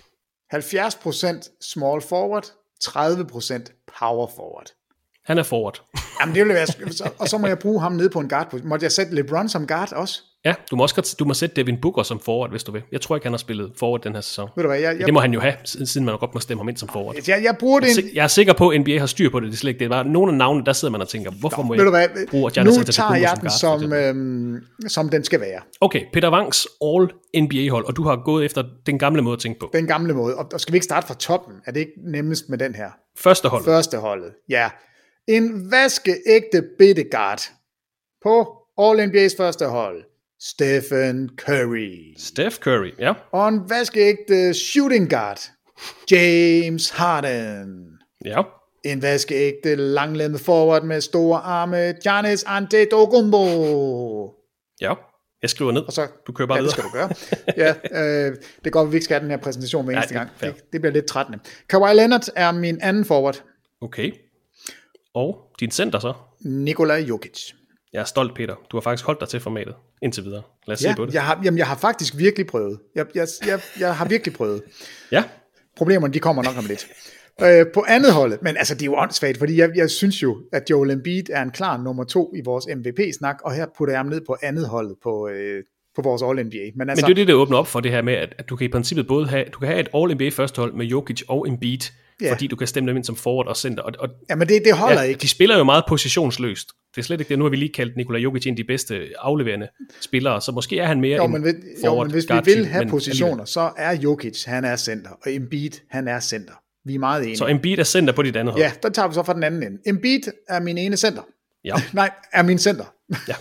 70% small forward, 30% power forward. Han er forward. Jamen det vil være, og så må jeg bruge ham nede på en guard. Måtte jeg sætte LeBron som guard også? Ja, du må sætte Devin Booker som forward, hvis du vil. Jeg tror ikke, han har spillet forward den her sæson. Ved du hvad, det må han jo have, siden man godt må stemme ham ind som forward. Jeg bruger det. Jeg er sikker på, at NBA har styr på det. Det er slet ikke det. Var nogle af navnene, der sidder man og tænker, hvorfor må jeg bruge Giannis Antetokounmpo som guard? Nu tager jeg den som den skal være. Okay, Peter Wangs All-NBA-hold, og du har gået efter den gamle måde at tænke på. Den gamle måde, og skal vi ikke starte fra toppen? Er det ikke nemmest med den her? Første holdet, ja. En vaskeægte bitteguard på All-NBA's første hold. Stephen Curry. Steph Curry, ja. Og en vaskeægte shooting guard. James Harden. Ja. En vaskeægte langlemmet forward med store arme. Giannis Antetokounmpo. Ja. Jeg skriver ned. Og så, du kører bare videre. Det skal du gøre. Ja, det går, at vi ikke skal have den her præsentation hver eneste gang. Det bliver lidt trættende. Kawhi Leonard er min anden forward. Okay. Og din center så? Nikola Jokic. Jeg er stolt, Peter. Du har faktisk holdt dig til formatet indtil videre. Lad os se på det. Jeg har faktisk virkelig prøvet. Jeg har virkelig prøvet. Ja. Problemerne, de kommer nok om lidt. På andet holdet, men altså det er jo åndssvagt, fordi jeg synes jo, at Joel Embiid er en klar nummer 2 i vores MVP-snak, og her putter jeg ham ned på andet holdet på vores All-NBA. Men det er det, der åbner op for det her med, at du kan i princippet både have et All-NBA første hold med Jokic og Embiid, fordi du kan stemme dem ind som forward og center. Men det holder ikke. De spiller jo meget positionsløst. Det er slet ikke det. Nu har vi lige kaldt Nikola Jokic en af de bedste afleverende spillere, så måske er han mere men hvis vi vil have positioner, så er Jokic, han er center, og Embiid, han er center. Vi er meget enige. Så Embiid er center på dit andet hold? Ja, der tager vi så fra den anden ende. Embiid er min ene center. Ja. Nej, er min center. Ja.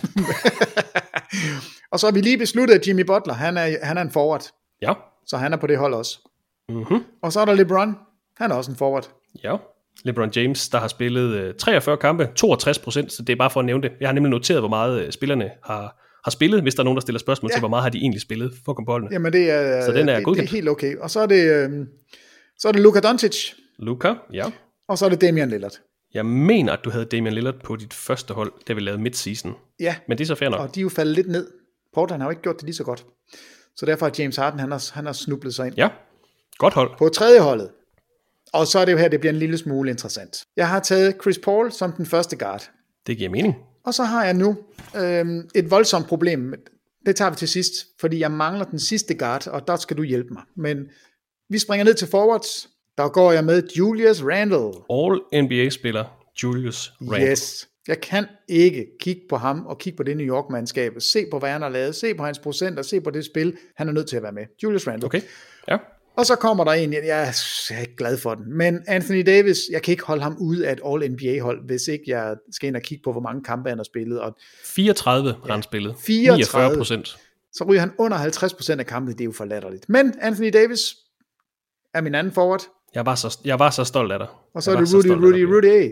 Og så har vi lige besluttet, at Jimmy Butler, han er en forward. Ja. Så han er på det hold også. Mm-hmm. Og så er der LeBron, han er også en forward. Ja, LeBron James, der har spillet 43 kampe, 62%, så det er bare for at nævne det. Jeg har nemlig noteret, hvor meget spillerne har spillet, hvis der er nogen, der stiller spørgsmål til, hvor meget har de egentlig spillet for at komme på holdene. Jamen det er, så den er det er helt okay. Og så er det Luka Doncic. Luka, ja. Og så er det Damian Lillard. Jeg mener, at du havde Damian Lillard på dit første hold, da vi lavede midseason. Ja. Men det er så fair nok. Og de er jo faldet lidt ned. Portland har jo ikke gjort det lige så godt. Så derfor har James Harden, han har snublet sig ind. Ja, godt hold. På tredje holdet. Og så er det jo her, det bliver en lille smule interessant. Jeg har taget Chris Paul som den første guard. Det giver mening. Og så har jeg nu et voldsomt problem. Det tager vi til sidst, fordi jeg mangler den sidste guard, og der skal du hjælpe mig. Men vi springer ned til forwards. Der går jeg med Julius Randle. All-NBA-spiller Julius Randle. Yes. Jeg kan ikke kigge på ham og kigge på det New York-mandskab. Se på, hvad han har lavet. Se på hans procenter. Se på det spil. Han er nødt til at være med. Julius Randle. Okay, ja. Og så kommer der en, jeg er ikke glad for den, men Anthony Davis, jeg kan ikke holde ham ude af et All-NBA-hold, hvis ikke jeg skal ind og kigge på, hvor mange kampe han har spillet. Og 34 har han spillet. 49%. Så ryger han under 50% af kampene, det er jo for latterligt. Men Anthony Davis er min anden forward. Jeg var så stolt af dig. Og så er det Rudy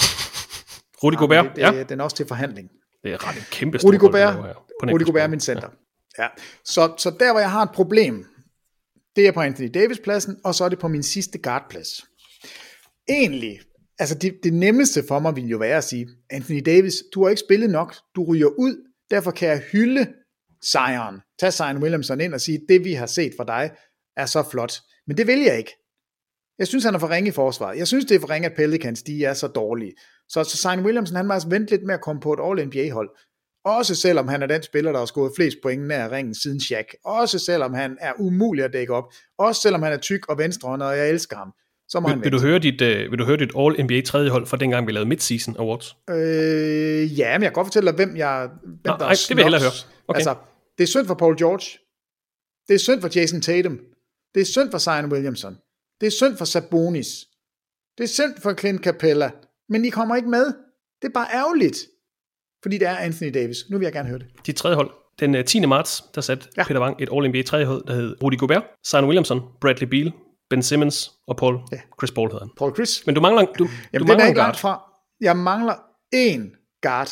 Rudy Gobert, den er også til forhandling. Det er ret en kæmpe Rudy Gobert er min center. Ja. Så der, hvor jeg har et problem, det er på Anthony Davis-pladsen, og så er det på min sidste guard-plads. Egentlig, altså det nemmeste for mig ville jo være at sige, Anthony Davis, du har ikke spillet nok, du ryger ud, derfor kan jeg hylde sejren, tage Zion Williamson ind og sige, det vi har set fra dig, er så flot. Men det vil jeg ikke. Jeg synes, han er for ringe i forsvaret. Jeg synes, det er for ringe, at Pelicans, de er så dårlige. Så Zion Williamson, han må altså vente lidt med at komme på et All-NBA-hold. Også selvom han er den spiller, der har scoret flest point nær ringen siden Shaq. Også selvom han er umulig at dække op. Også selvom han er tyk og venstrehåndet, og jeg elsker ham. Så må vil du høre dit All-NBA tredje hold fra dengang, vi lavede Mid-Season Awards? Ja, men jeg kan godt fortælle dig, hvem der er det vil jeg hellere høre. Okay. Altså, det er synd for Paul George. Det er synd for Jason Tatum. Det er synd for Zion Williamson. Det er synd for Sabonis. Det er synd for Clint Capella. Men de kommer ikke med. Det er bare ærgerligt. Fordi det er Anthony Davis. Nu vil jeg gerne høre det. Dit tredje hold. Den 10. marts, der satte Peter Wang et All-NBA tredje hold, der hed Rudy Gobert, Zion Williamson, Bradley Beal, Ben Simmons og Chris Paul hedder han. Paul Chris. Men du mangler du mangler en guard. Fra. Jeg mangler én guard.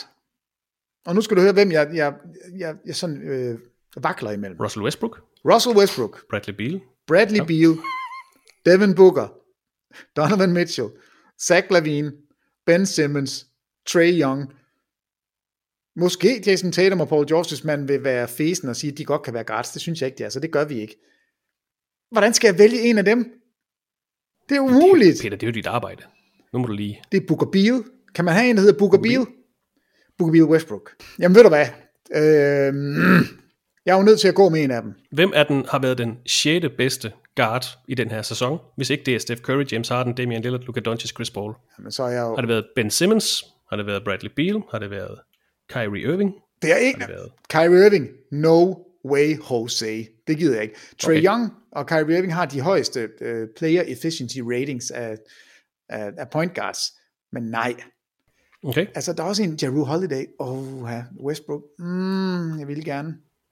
Og nu skal du høre, hvem jeg sådan vakler imellem. Russell Westbrook. Bradley Beal. Devin Booker. Donovan Mitchell. Zach LaVine. Ben Simmons. Trae Young. Måske Jason Tatum og Paul George, hvis man vil være fesen og sige, at de godt kan være guards. Det synes jeg ikke, det er, så det gør vi ikke. Hvordan skal jeg vælge en af dem? Det er umuligt. Peter, det er jo dit arbejde. Nu må du lige... Det er Booker Beal. Kan man have en, der hedder Booker Beal? Booker Beal Westbrook. Jamen ved du hvad? Jeg er jo nødt til at gå med en af dem. Hvem af den har været den 6. bedste guard i den her sæson? Hvis ikke det er Steph Curry, James Harden, Damian Lillard, Luka Doncic, Chris Paul. Jamen, så er jeg jo... Har det været Ben Simmons? Har det været Bradley Beal? Har det været Kyrie Irving? Det er ikke. Kyrie Irving, no way Jose. Det gider jeg ikke. Trae Young og Kyrie Irving har de højeste player efficiency ratings af point guards. Men nej. Okay. Altså, der er også en Jrue Holiday. Westbrook. Jeg vil gerne.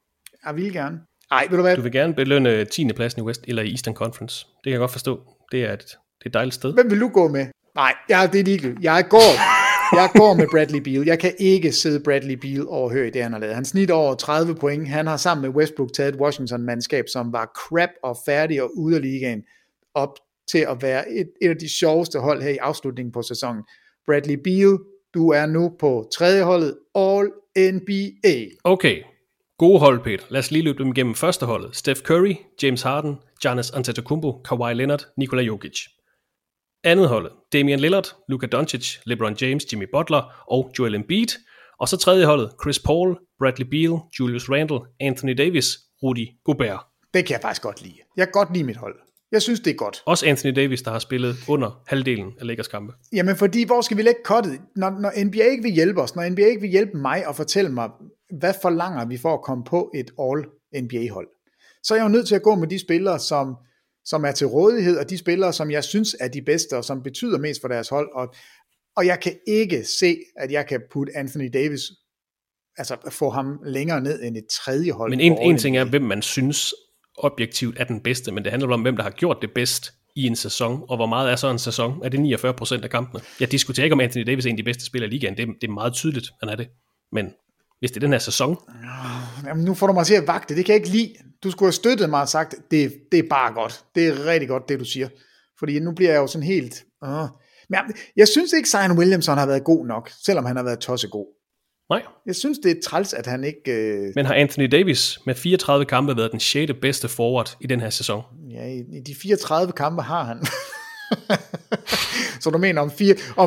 Ej, ved du hvad? Du vil gerne belønne 10. pladsen i West eller i Eastern Conference. Det kan jeg godt forstå. Det er et dejligt sted. Hvem vil du gå med? Nej, det er ligegyldigt. Jeg går med Bradley Beal. Jeg kan ikke sidde Bradley Beal overhøre i det, han har lavet. Han snitter over 30 point. Han har sammen med Westbrook taget et Washington-mandskab, som var crap og færdig og ude af ligaen, op til at være et af de sjoveste hold her i afslutningen på sæsonen. Bradley Beal, du er nu på tredje holdet All All-NBA. Okay, gode hold, Peter. Lad os lige løbe dem igennem første holdet. Steph Curry, James Harden, Giannis Antetokounmpo, Kawhi Leonard, Nikola Jokic. Andet holdet, Damian Lillard, Luka Doncic, LeBron James, Jimmy Butler og Joel Embiid. Og så tredje holdet, Chris Paul, Bradley Beal, Julius Randle, Anthony Davis, Rudy Gobert. Det kan jeg faktisk godt lide. Jeg kan godt lide mit hold. Jeg synes, det er godt. Også Anthony Davis, der har spillet under halvdelen af Lakers kampe. Jamen fordi, hvor skal vi lægge cuttet? Når NBA ikke vil hjælpe os, når NBA ikke vil hjælpe mig og fortælle mig, hvad forlanger vi for at komme på et All-NBA-hold, så er jeg jo nødt til at gå med de spillere, som er til rådighed, og de spillere, som jeg synes er de bedste, og som betyder mest for deres hold. Og jeg kan ikke se, at jeg kan putte Anthony Davis, altså få ham længere ned end et tredje hold. Men en ting er, hvem man synes objektivt er den bedste, men det handler om, hvem der har gjort det bedst i en sæson, og hvor meget er så en sæson? Er det 49% af kampene? Jeg diskuterer ikke, om Anthony Davis er en af de bedste spillere i ligaen. Det er meget tydeligt, han er det. Men hvis det er den her sæson... Jamen, nu får du mig til at vagte. Det kan jeg ikke lide. Du skulle have støttet mig og sagt, det er bare godt. Det er rigtig godt, det du siger. Fordi nu bliver jeg jo sådan helt... Men jeg synes ikke, Zion Williamson har været god nok, selvom han har været tossegod. Nej. Jeg synes, det er træls, at han ikke... Men har Anthony Davis med 34 kampe været den 6. bedste forward i den her sæson? Ja, i de 34 kampe har han. Så du mener om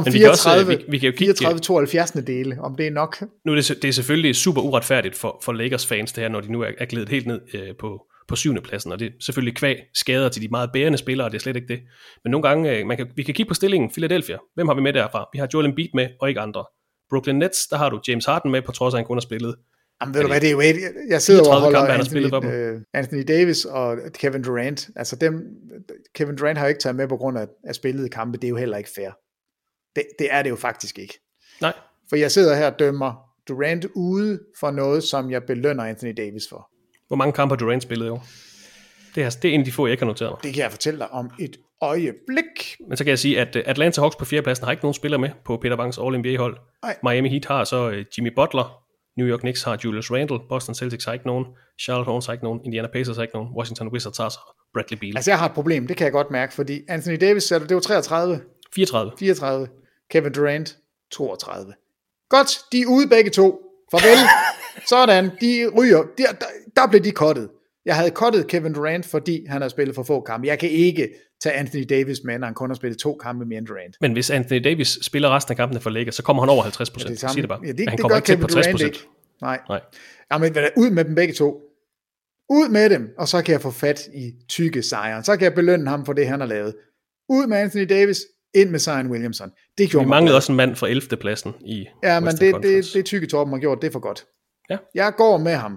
34-72 dele, om det er nok? Nu er det selvfølgelig super uretfærdigt for Lakers fans, det her, når de nu er glædet helt ned på 7. pladsen, og det er selvfølgelig kvæg skader til de meget bærende spillere, og det er slet ikke det. Men nogle gange, vi kan kigge på stillingen, Philadelphia. Hvem har vi med derfra? Vi har Joel Embiid med, og ikke andre. Brooklyn Nets, der har du James Harden med, på trods af, at han kun har spillet. Jamen ved du hvad, det er jo jeg sidder og holder Anthony Davis og Kevin Durant. Altså Kevin Durant har jo ikke taget med på grund af spillede kampe, det er jo heller ikke fair. Det er det jo faktisk ikke. Nej. For jeg sidder her og dømmer Durant ude for noget, som jeg belønner Anthony Davis for. Hvor mange kampe har Durant spillet i år? Det er en af de få, jeg ikke har noteret mig. Det kan jeg fortælle dig om et øjeblik. Men så kan jeg sige, at Atlanta Hawks på 4. pladsen har ikke nogen spillere med på Peter Bangs All-NBA-hold. Miami Heat har så Jimmy Butler, New York Knicks har Julius Randle, Boston Celtics har ikke nogen, Charlotte Hornets har ikke nogen, Indiana Pacers har ikke nogen, Washington Wizards har så Bradley Beal. Altså jeg har et problem, det kan jeg godt mærke, fordi Anthony Davis, det var 33. 34. Kevin Durant, 32. Godt, de er ude begge to. Farvel. Sådan, de ryger. Der blev de cuttet. Jeg havde cuttet Kevin Durant, fordi han har spillet for få kampe. Jeg kan ikke tage Anthony Davis med, når han kun har spillet 2 kampe mere end Durant. Men hvis Anthony Davis spiller resten af kampene for Lakers, så kommer han over 50%. Ja, det siger det bare. Ja, han det kommer gør ikke til på 60%. Durant ikke. Nej. Jamen, ud med dem begge to. Ud med dem, og så kan jeg få fat i tykke Zion. Så kan jeg belønne ham for det, han har lavet. Ud med Anthony Davis, ind med Zion Williamson. Det gjorde vi manglede også en mand fra 11. pladsen i ja, men det tykke Torben har gjort, det er for godt. Ja. Jeg går med ham.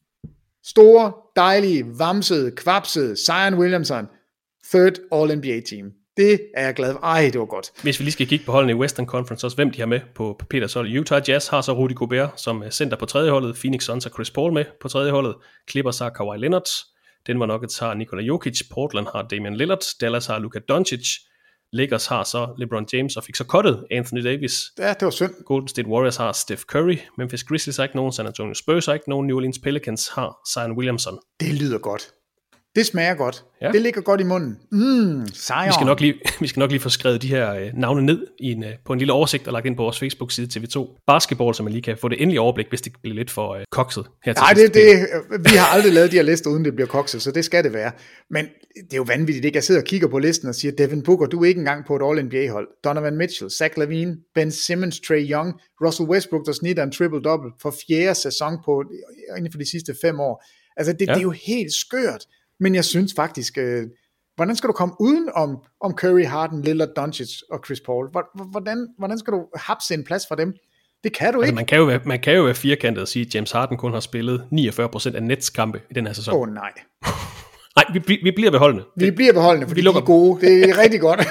Store, dejlige, vamsede, kvapsede Zion Williamson, third All-NBA team. Det er jeg glad for. Ej, det var godt. Hvis vi lige skal kigge på holdene i Western Conference, også hvem de har med på Peters hold. Utah Jazz har så Rudy Gobert som center på 3. holdet. Phoenix Suns har Chris Paul med på 3. holdet. Clippers har Kawhi Leonard. Denver Nuggets har Nikola Jokic. Portland har Damian Lillard. Dallas har Luka Doncic. Lakers har så LeBron James og fik så cuttet Anthony Davis. Ja, det var synd. Golden State Warriors har Steph Curry. Memphis Grizzlies har ikke nogen. San Antonio Spurs har ikke nogen. New Orleans Pelicans har Zion Williamson. Det lyder godt. Det smager godt. Ja. Det ligger godt i munden. Zion. Vi skal nok lige få skrevet de her navne ned på en lille oversigt og lagt ind på vores Facebook-side TV2 Basketball, så man lige kan få det endelige overblik, hvis det bliver lidt for kokset her til sidst. Vi har aldrig lavet de her lister, uden det bliver kokset, så det skal det være. Men det er jo vanvittigt, ikke? Jeg sidder og kigger på listen og siger, Devin Booker, du er ikke engang på et All-NBA-hold. Donovan Mitchell, Zach LaVine, Ben Simmons, Trae Young, Russell Westbrook, der snitter en triple-double for 4. sæson inden for de sidste 5 år. Altså, det er jo helt skørt. Men jeg synes faktisk, hvordan skal du komme uden om Curry, Harden, Lillard, Doncic og Chris Paul? Hvordan skal du hapse en plads for dem? Det kan du ikke. Man kan jo være firkantet og sige, at James Harden kun har spillet 49% af Nets kampe i den her sæson. Nej. Nej, vi bliver ved holdene. Vi bliver ved holdene, fordi de er gode. Det er rigtig godt.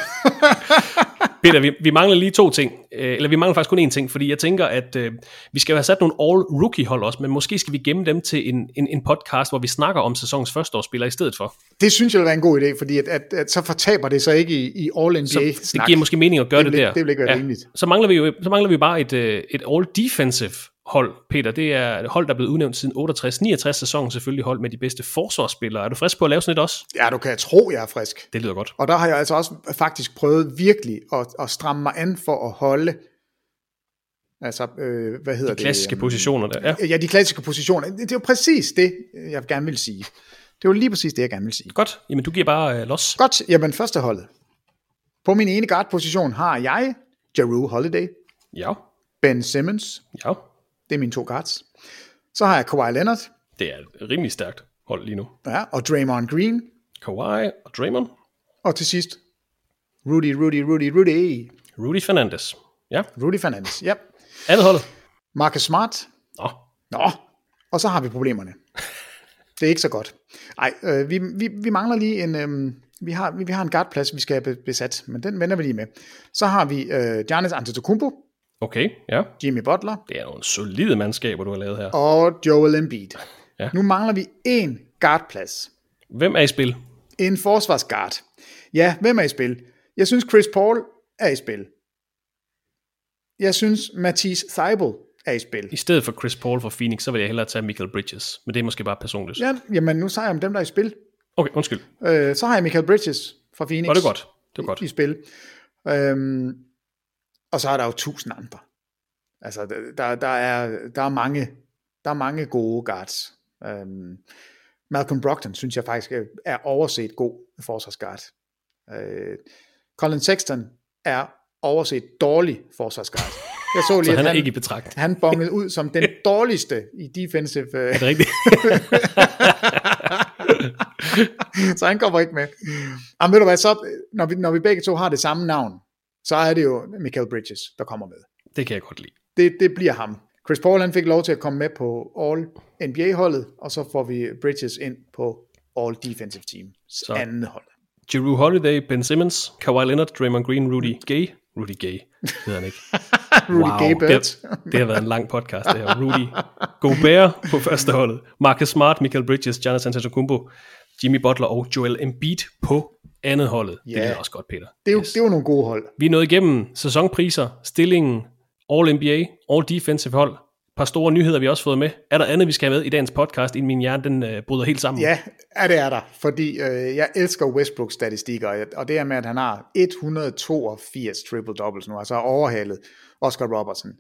Peter, vi mangler lige 2 ting, eller vi mangler faktisk kun 1 ting, fordi jeg tænker, at vi skal have sat nogle all-rookie-hold også, men måske skal vi gemme dem til en podcast, hvor vi snakker om sæsonens førsteårsspillere i stedet for. Det synes jeg vil være en god idé, fordi at så fortaber det så ikke i all-NBA-snak. Det giver måske mening at gøre det der. Det vil ikke være rimeligt. Så mangler vi bare et all-defensive hold, Peter. Det er et hold, der er blevet udnævnt siden 68-69 sæsonen, selvfølgelig hold med de bedste forsvarsspillere. Er du frisk på at lave sådan et også? Ja, du kan tro, jeg er frisk. Det lyder godt. Og der har jeg altså også faktisk prøvet virkelig at stramme mig an for at holde Altså, hvad hedder det? De klassiske positioner der, ja. Ja, de klassiske positioner. Det er jo præcis det, jeg gerne vil sige. Det var lige præcis det, jeg gerne vil sige. Godt, jamen du giver bare los. Godt, jamen første holdet. På min ene guard-position har jeg Jrue Holiday. Ja. Ben Simmons. Ja. Det er mine 2 guards. Så har jeg Kawhi Leonard. Det er et rimelig stærkt hold lige nu. Ja, og Draymond Green. Kawhi og Draymond. Og til sidst, Rudy. Rudy Fernandez. Ja. Rudy Fernandez, ja. Andet holdet. Marcus Smart. Nå. Og så har vi problemerne. Det er ikke så godt. Nej, vi mangler lige en... Vi har en guardplads, vi skal have besat, men den vender vi lige med. Så har vi Giannis Antetokounmpo. Okay, ja. Jimmy Butler. Det er nogle solide mandskaber, du har lavet her. Og Joel Embiid. Ja. Nu mangler vi en guardplads. Hvem er i spil? En forsvarsguard. Ja, hvem er i spil? Jeg synes Chris Paul er i spil. Jeg synes Matisse Thybulle er i spil. I stedet for Chris Paul fra Phoenix, så vil jeg hellere tage Michael Bridges. Men det er måske bare personligt. Ja, jamen nu siger jeg om dem, der er i spil. Okay, undskyld. Så har jeg Michael Bridges fra Phoenix. Det er godt. I spil. Og så er der jo 1000 andre. Altså, der er mange gode guards. Malcolm Brogdon, synes jeg faktisk er overset god forsvarsguard. Colin Sexton er overset dårlig forsvarsguard. Jeg så lige, så han er ikke i betragt. Han bongede ud som den dårligste i defensive. Er det rigtigt? Så han kommer ikke med. Ved du hvad, så, når vi begge to har det samme navn, så er det jo Michael Bridges, der kommer med. Det kan jeg godt lide. Det bliver ham. Chris Paul, han fik lov til at komme med på All NBA-holdet, og så får vi Bridges ind på All Defensive Team, anden hold. Jrue Holiday, Ben Simmons, Kawhi Leonard, Draymond Green, Rudy Gay, hedder han ikke. Rudy Gay-Bert. Det har været en lang podcast, det her. Rudy Gobert på første holdet. Marcus Smart, Michael Bridges, Giannis Antetokounmpo, Jimmy Butler og Joel Embiid på andet holdet. Yeah. Det er også godt, Peter. Det er jo nogle gode hold. Vi er nået igennem sæsonpriser, stillingen, All NBA, All Defensive hold. Et par store nyheder, vi har også fået med. Er der andet, vi skal have med i dagens podcast, inden min hjerne den bryder helt sammen? Ja, det er der. Fordi jeg elsker Westbrooks statistikker, og det er med, at han har 182 triple-doubles nu, altså overhalet Oscar Robertson.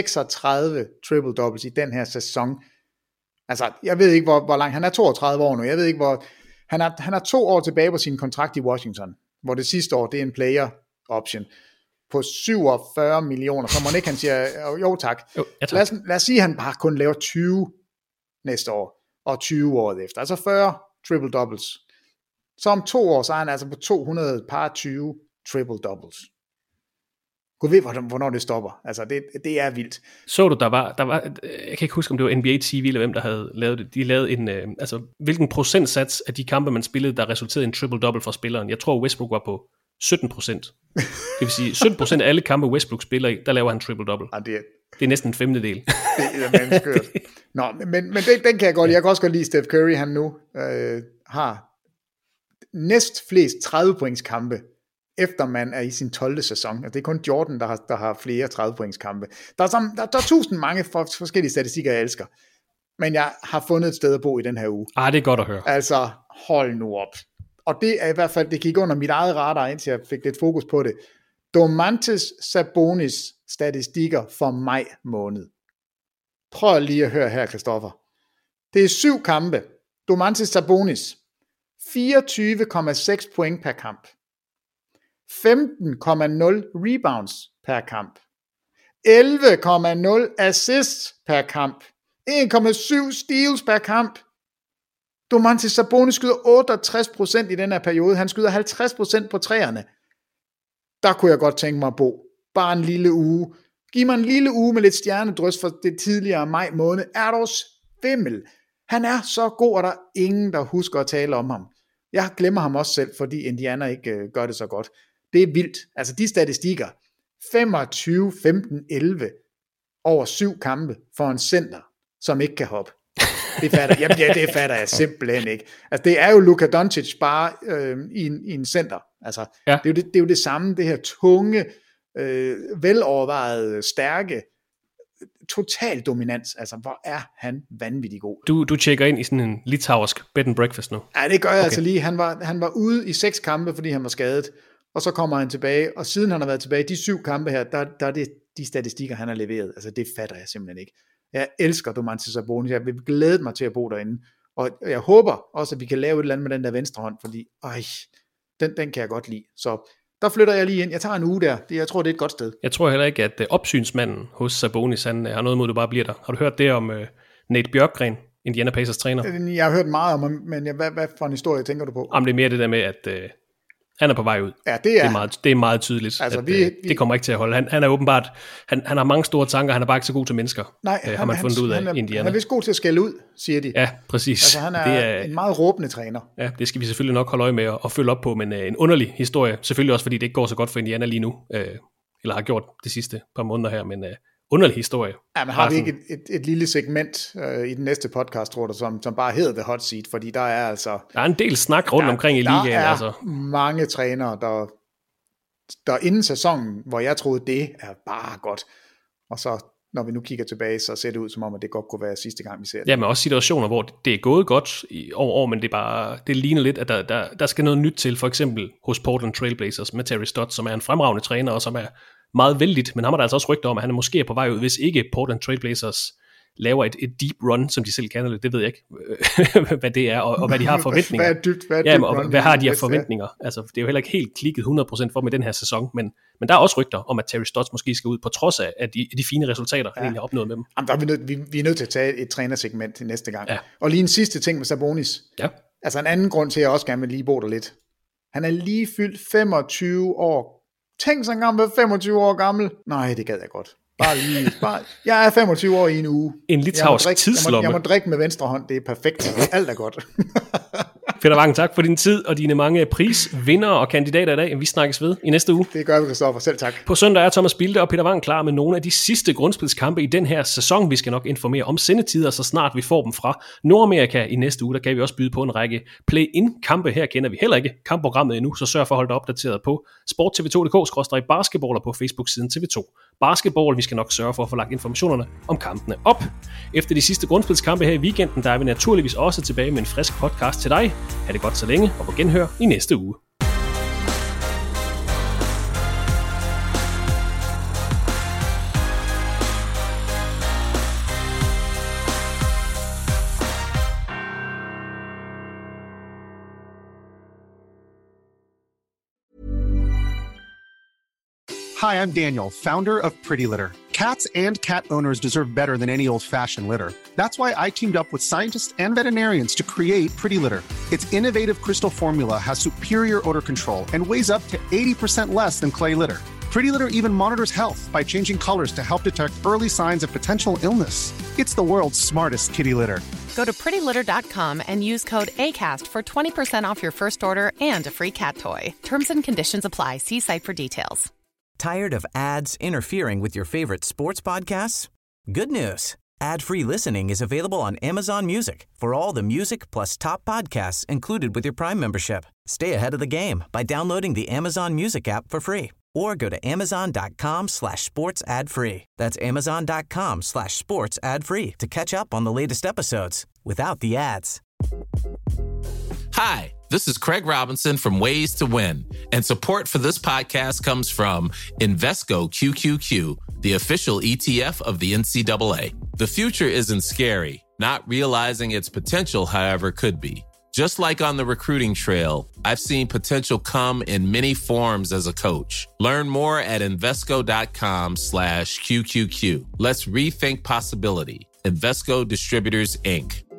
36 triple-doubles i den her sæson. Altså, jeg ved ikke, hvor lang... Han er 32 år nu. Jeg ved ikke, hvor... Han har 2 år tilbage på sin kontrakt i Washington, hvor det sidste år, det er en player option på 47 millioner. Så må ikke, han siger, jo tak. Ja, tak. Lad os sige, at han bare kun laver 20 næste år, og 20 året efter. Altså 40 triple-doubles. Så om 2 år, så er han altså på 220 triple-doubles. Gud ved, hvornår det stopper. Altså, det er vildt. Så du, der var, jeg kan ikke huske, om det var NBA TV, eller hvem der havde lavet det. De lavede en, altså, hvilken procentsats af de kampe, man spillede, der resulterede i en triple-double for spilleren. Jeg tror, Westbrook var på 17%. Det vil sige, 17% af alle kampe, Westbrook spiller i, der laver han triple-double. Ja, det er næsten en femtedel. Det er skørt. Nå, men den kan jeg godt lide. Jeg kan også godt lide, Steph Curry, han nu har næst flest 30-points kampe, efter man er i sin 12. sæson. Og det er kun Jordan, der har flere 30-points kampe. Der er 1000 mange forskellige statistikker, jeg elsker. Men jeg har fundet et sted at bo i den her uge. Det er godt at høre. Altså, hold nu op. Og det er i hvert fald, det gik under mit eget radar, indtil jeg fik lidt fokus på det. Domantas Sabonis statistikker for maj måned. Prøv lige at høre her, Christoffer. Det er 7 kampe. Domantas Sabonis. 24,6 point per kamp. 15,0 rebounds per kamp. 11,0 assists per kamp. 1,7 steals per kamp. Domantas Sabonis skyder 68% i den her periode. Han skyder 50% på træerne. Der kunne jeg godt tænke mig at bo. Bare en lille uge. Giv mig en lille uge med lidt stjernedrys for det tidligere maj måned. Er du svimmel? Han er så god, og der er ingen, der husker at tale om ham. Jeg glemmer ham også selv, fordi Indiana ikke gør det så godt. Det er vildt. Altså de statistikker. 25, 15, 11 over 7 kampe for en center, som ikke kan hoppe. Det fatter jeg simpelthen ikke. Altså det er jo Luka Doncic bare i en center. Altså ja. det er jo det samme, det her tunge, velovervejede, stærke, total dominans. Altså hvor er han vanvittig god. Du tjekker ind i sådan en litauisk bed and breakfast nu. Ja, det gør jeg altså lige. Han var ude i 6 kampe, fordi han var skadet. Og så kommer han tilbage, og siden han har været tilbage, de 7 kampe her, der er det de statistikker, han har leveret, altså det fatter jeg simpelthen ikke. Jeg elsker Domantas Sabonis, jeg vil glæde mig til at bo derinde, og jeg håber også, at vi kan lave et eller andet med den der venstre hånd, fordi den kan jeg godt lide. Så der flytter jeg lige ind. Jeg tager en uge der. Jeg tror, det er et godt sted. Jeg tror heller ikke, at opsynsmanden hos Sabonis, han har noget mod, du bare bliver der. Har du hørt det om Nate Bjørkgren, Indiana Pacers træner? Jeg har hørt meget om ham, men hvad for en historie tænker du på? Jamen, det er mere det der med, at han er på vej ud. Ja, det er meget tydeligt, altså, at det kommer ikke til at holde. Han er åbenbart, han har mange store tanker, han er bare ikke så god til mennesker. Nej, har man fundet ud af Indiana. Han er vist god til at skælde ud, siger de. Ja, præcis. Altså, han er en meget råbende træner. Ja, det skal vi selvfølgelig nok holde øje med og følge op på, men en underlig historie. Selvfølgelig også, fordi det ikke går så godt for Indiana lige nu, eller har gjort de sidste par måneder her, men underlig historie. Ja, men har vi ikke et lille segment i den næste podcast, tror du, som bare hedder The Hot Seat, fordi der er altså... Der er en del snak rundt omkring i ligaen. Der er mange trænere, der inden sæsonen, hvor jeg troede, det er bare godt. Og så, når vi nu kigger tilbage, så ser det ud som om, at det godt kunne være sidste gang, vi ser det. Ja, men også situationer, hvor det er gået godt over år, men det ligner lidt, at der skal noget nyt til, for eksempel hos Portland Trailblazers med Terry Stotts, som er en fremragende træner, og som er meget vældigt, men han har der altså også rygter om, at han er måske på vej ud, hvis ikke Portland Trailblazers laver et deep run, som de selv kalder det ved jeg ikke, hvad det er, og hvad de har forventninger. Hvad har de her forventninger? Altså, det er jo heller ikke helt klikket 100% for med den her sæson, men der er også rygter om, at Terry Stotts måske skal ud, på trods af de fine resultater, han egentlig har opnået med dem. Jamen, vi er nødt til at tage et trænersegment til næste gang. Ja. Og lige en sidste ting med Sabonis. Ja. Altså en anden grund til, at jeg også gerne vil lige bo der lidt. Han er lige fyldt 25 år. Tænk så engang med 25 år gammel. Nej, det gad jeg godt. Jeg er 25 år i en uge. En litauisk tidslomme. Jeg må drikke med venstre hånd, det er perfekt. Alt er godt. Peter Vang, tak for din tid og dine mange prisvindere og kandidater i dag. Vi snakkes ved i næste uge. Det gør vi, Christoffer. Selv tak. På søndag er Thomas Bilde og Peter Vang klar med nogle af de sidste grundspilskampe i den her sæson. Vi skal nok informere om sendetider, så snart vi får dem fra Nordamerika i næste uge. Der kan vi også byde på en række play-in-kampe. Her kender vi heller ikke kampprogrammet endnu, så sørg for at holde dig opdateret på sporttv2.dk/basketball og på Facebook-siden TV2 Basketball. Vi skal nok sørge for at få lagt informationerne om kampene op. Efter de sidste grundspilskampe her i weekenden, der er vi naturligvis også tilbage med en frisk podcast til dig. Ha' det godt så længe, og på genhør i næste uge. Hi, I'm Daniel, founder of Pretty Litter. Cats and cat owners deserve better than any old-fashioned litter. That's why I teamed up with scientists and veterinarians to create Pretty Litter. Its innovative crystal formula has superior odor control and weighs up to 80% less than clay litter. Pretty Litter even monitors health by changing colors to help detect early signs of potential illness. It's the world's smartest kitty litter. Go to prettylitter.com and use code ACAST for 20% off your first order and a free cat toy. Terms and conditions apply. See site for details. Tired of ads interfering with your favorite sports podcasts? Good news. Ad-free listening is available on Amazon Music for all the music plus top podcasts included with your Prime membership. Stay ahead of the game by downloading the Amazon Music app for free or go to amazon.com/sports ad free. That's amazon.com/sports ad free to catch up on the latest episodes without the ads. Hi, this is Craig Robinson from Ways to Win, and support for this podcast comes from Invesco QQQ, the official ETF of the NCAA. The future isn't scary. Not realizing its potential, however, could be. Just like on the recruiting trail, I've seen potential come in many forms as a coach. Learn more at Invesco.com/QQQ. Let's rethink possibility. Invesco Distributors, Inc.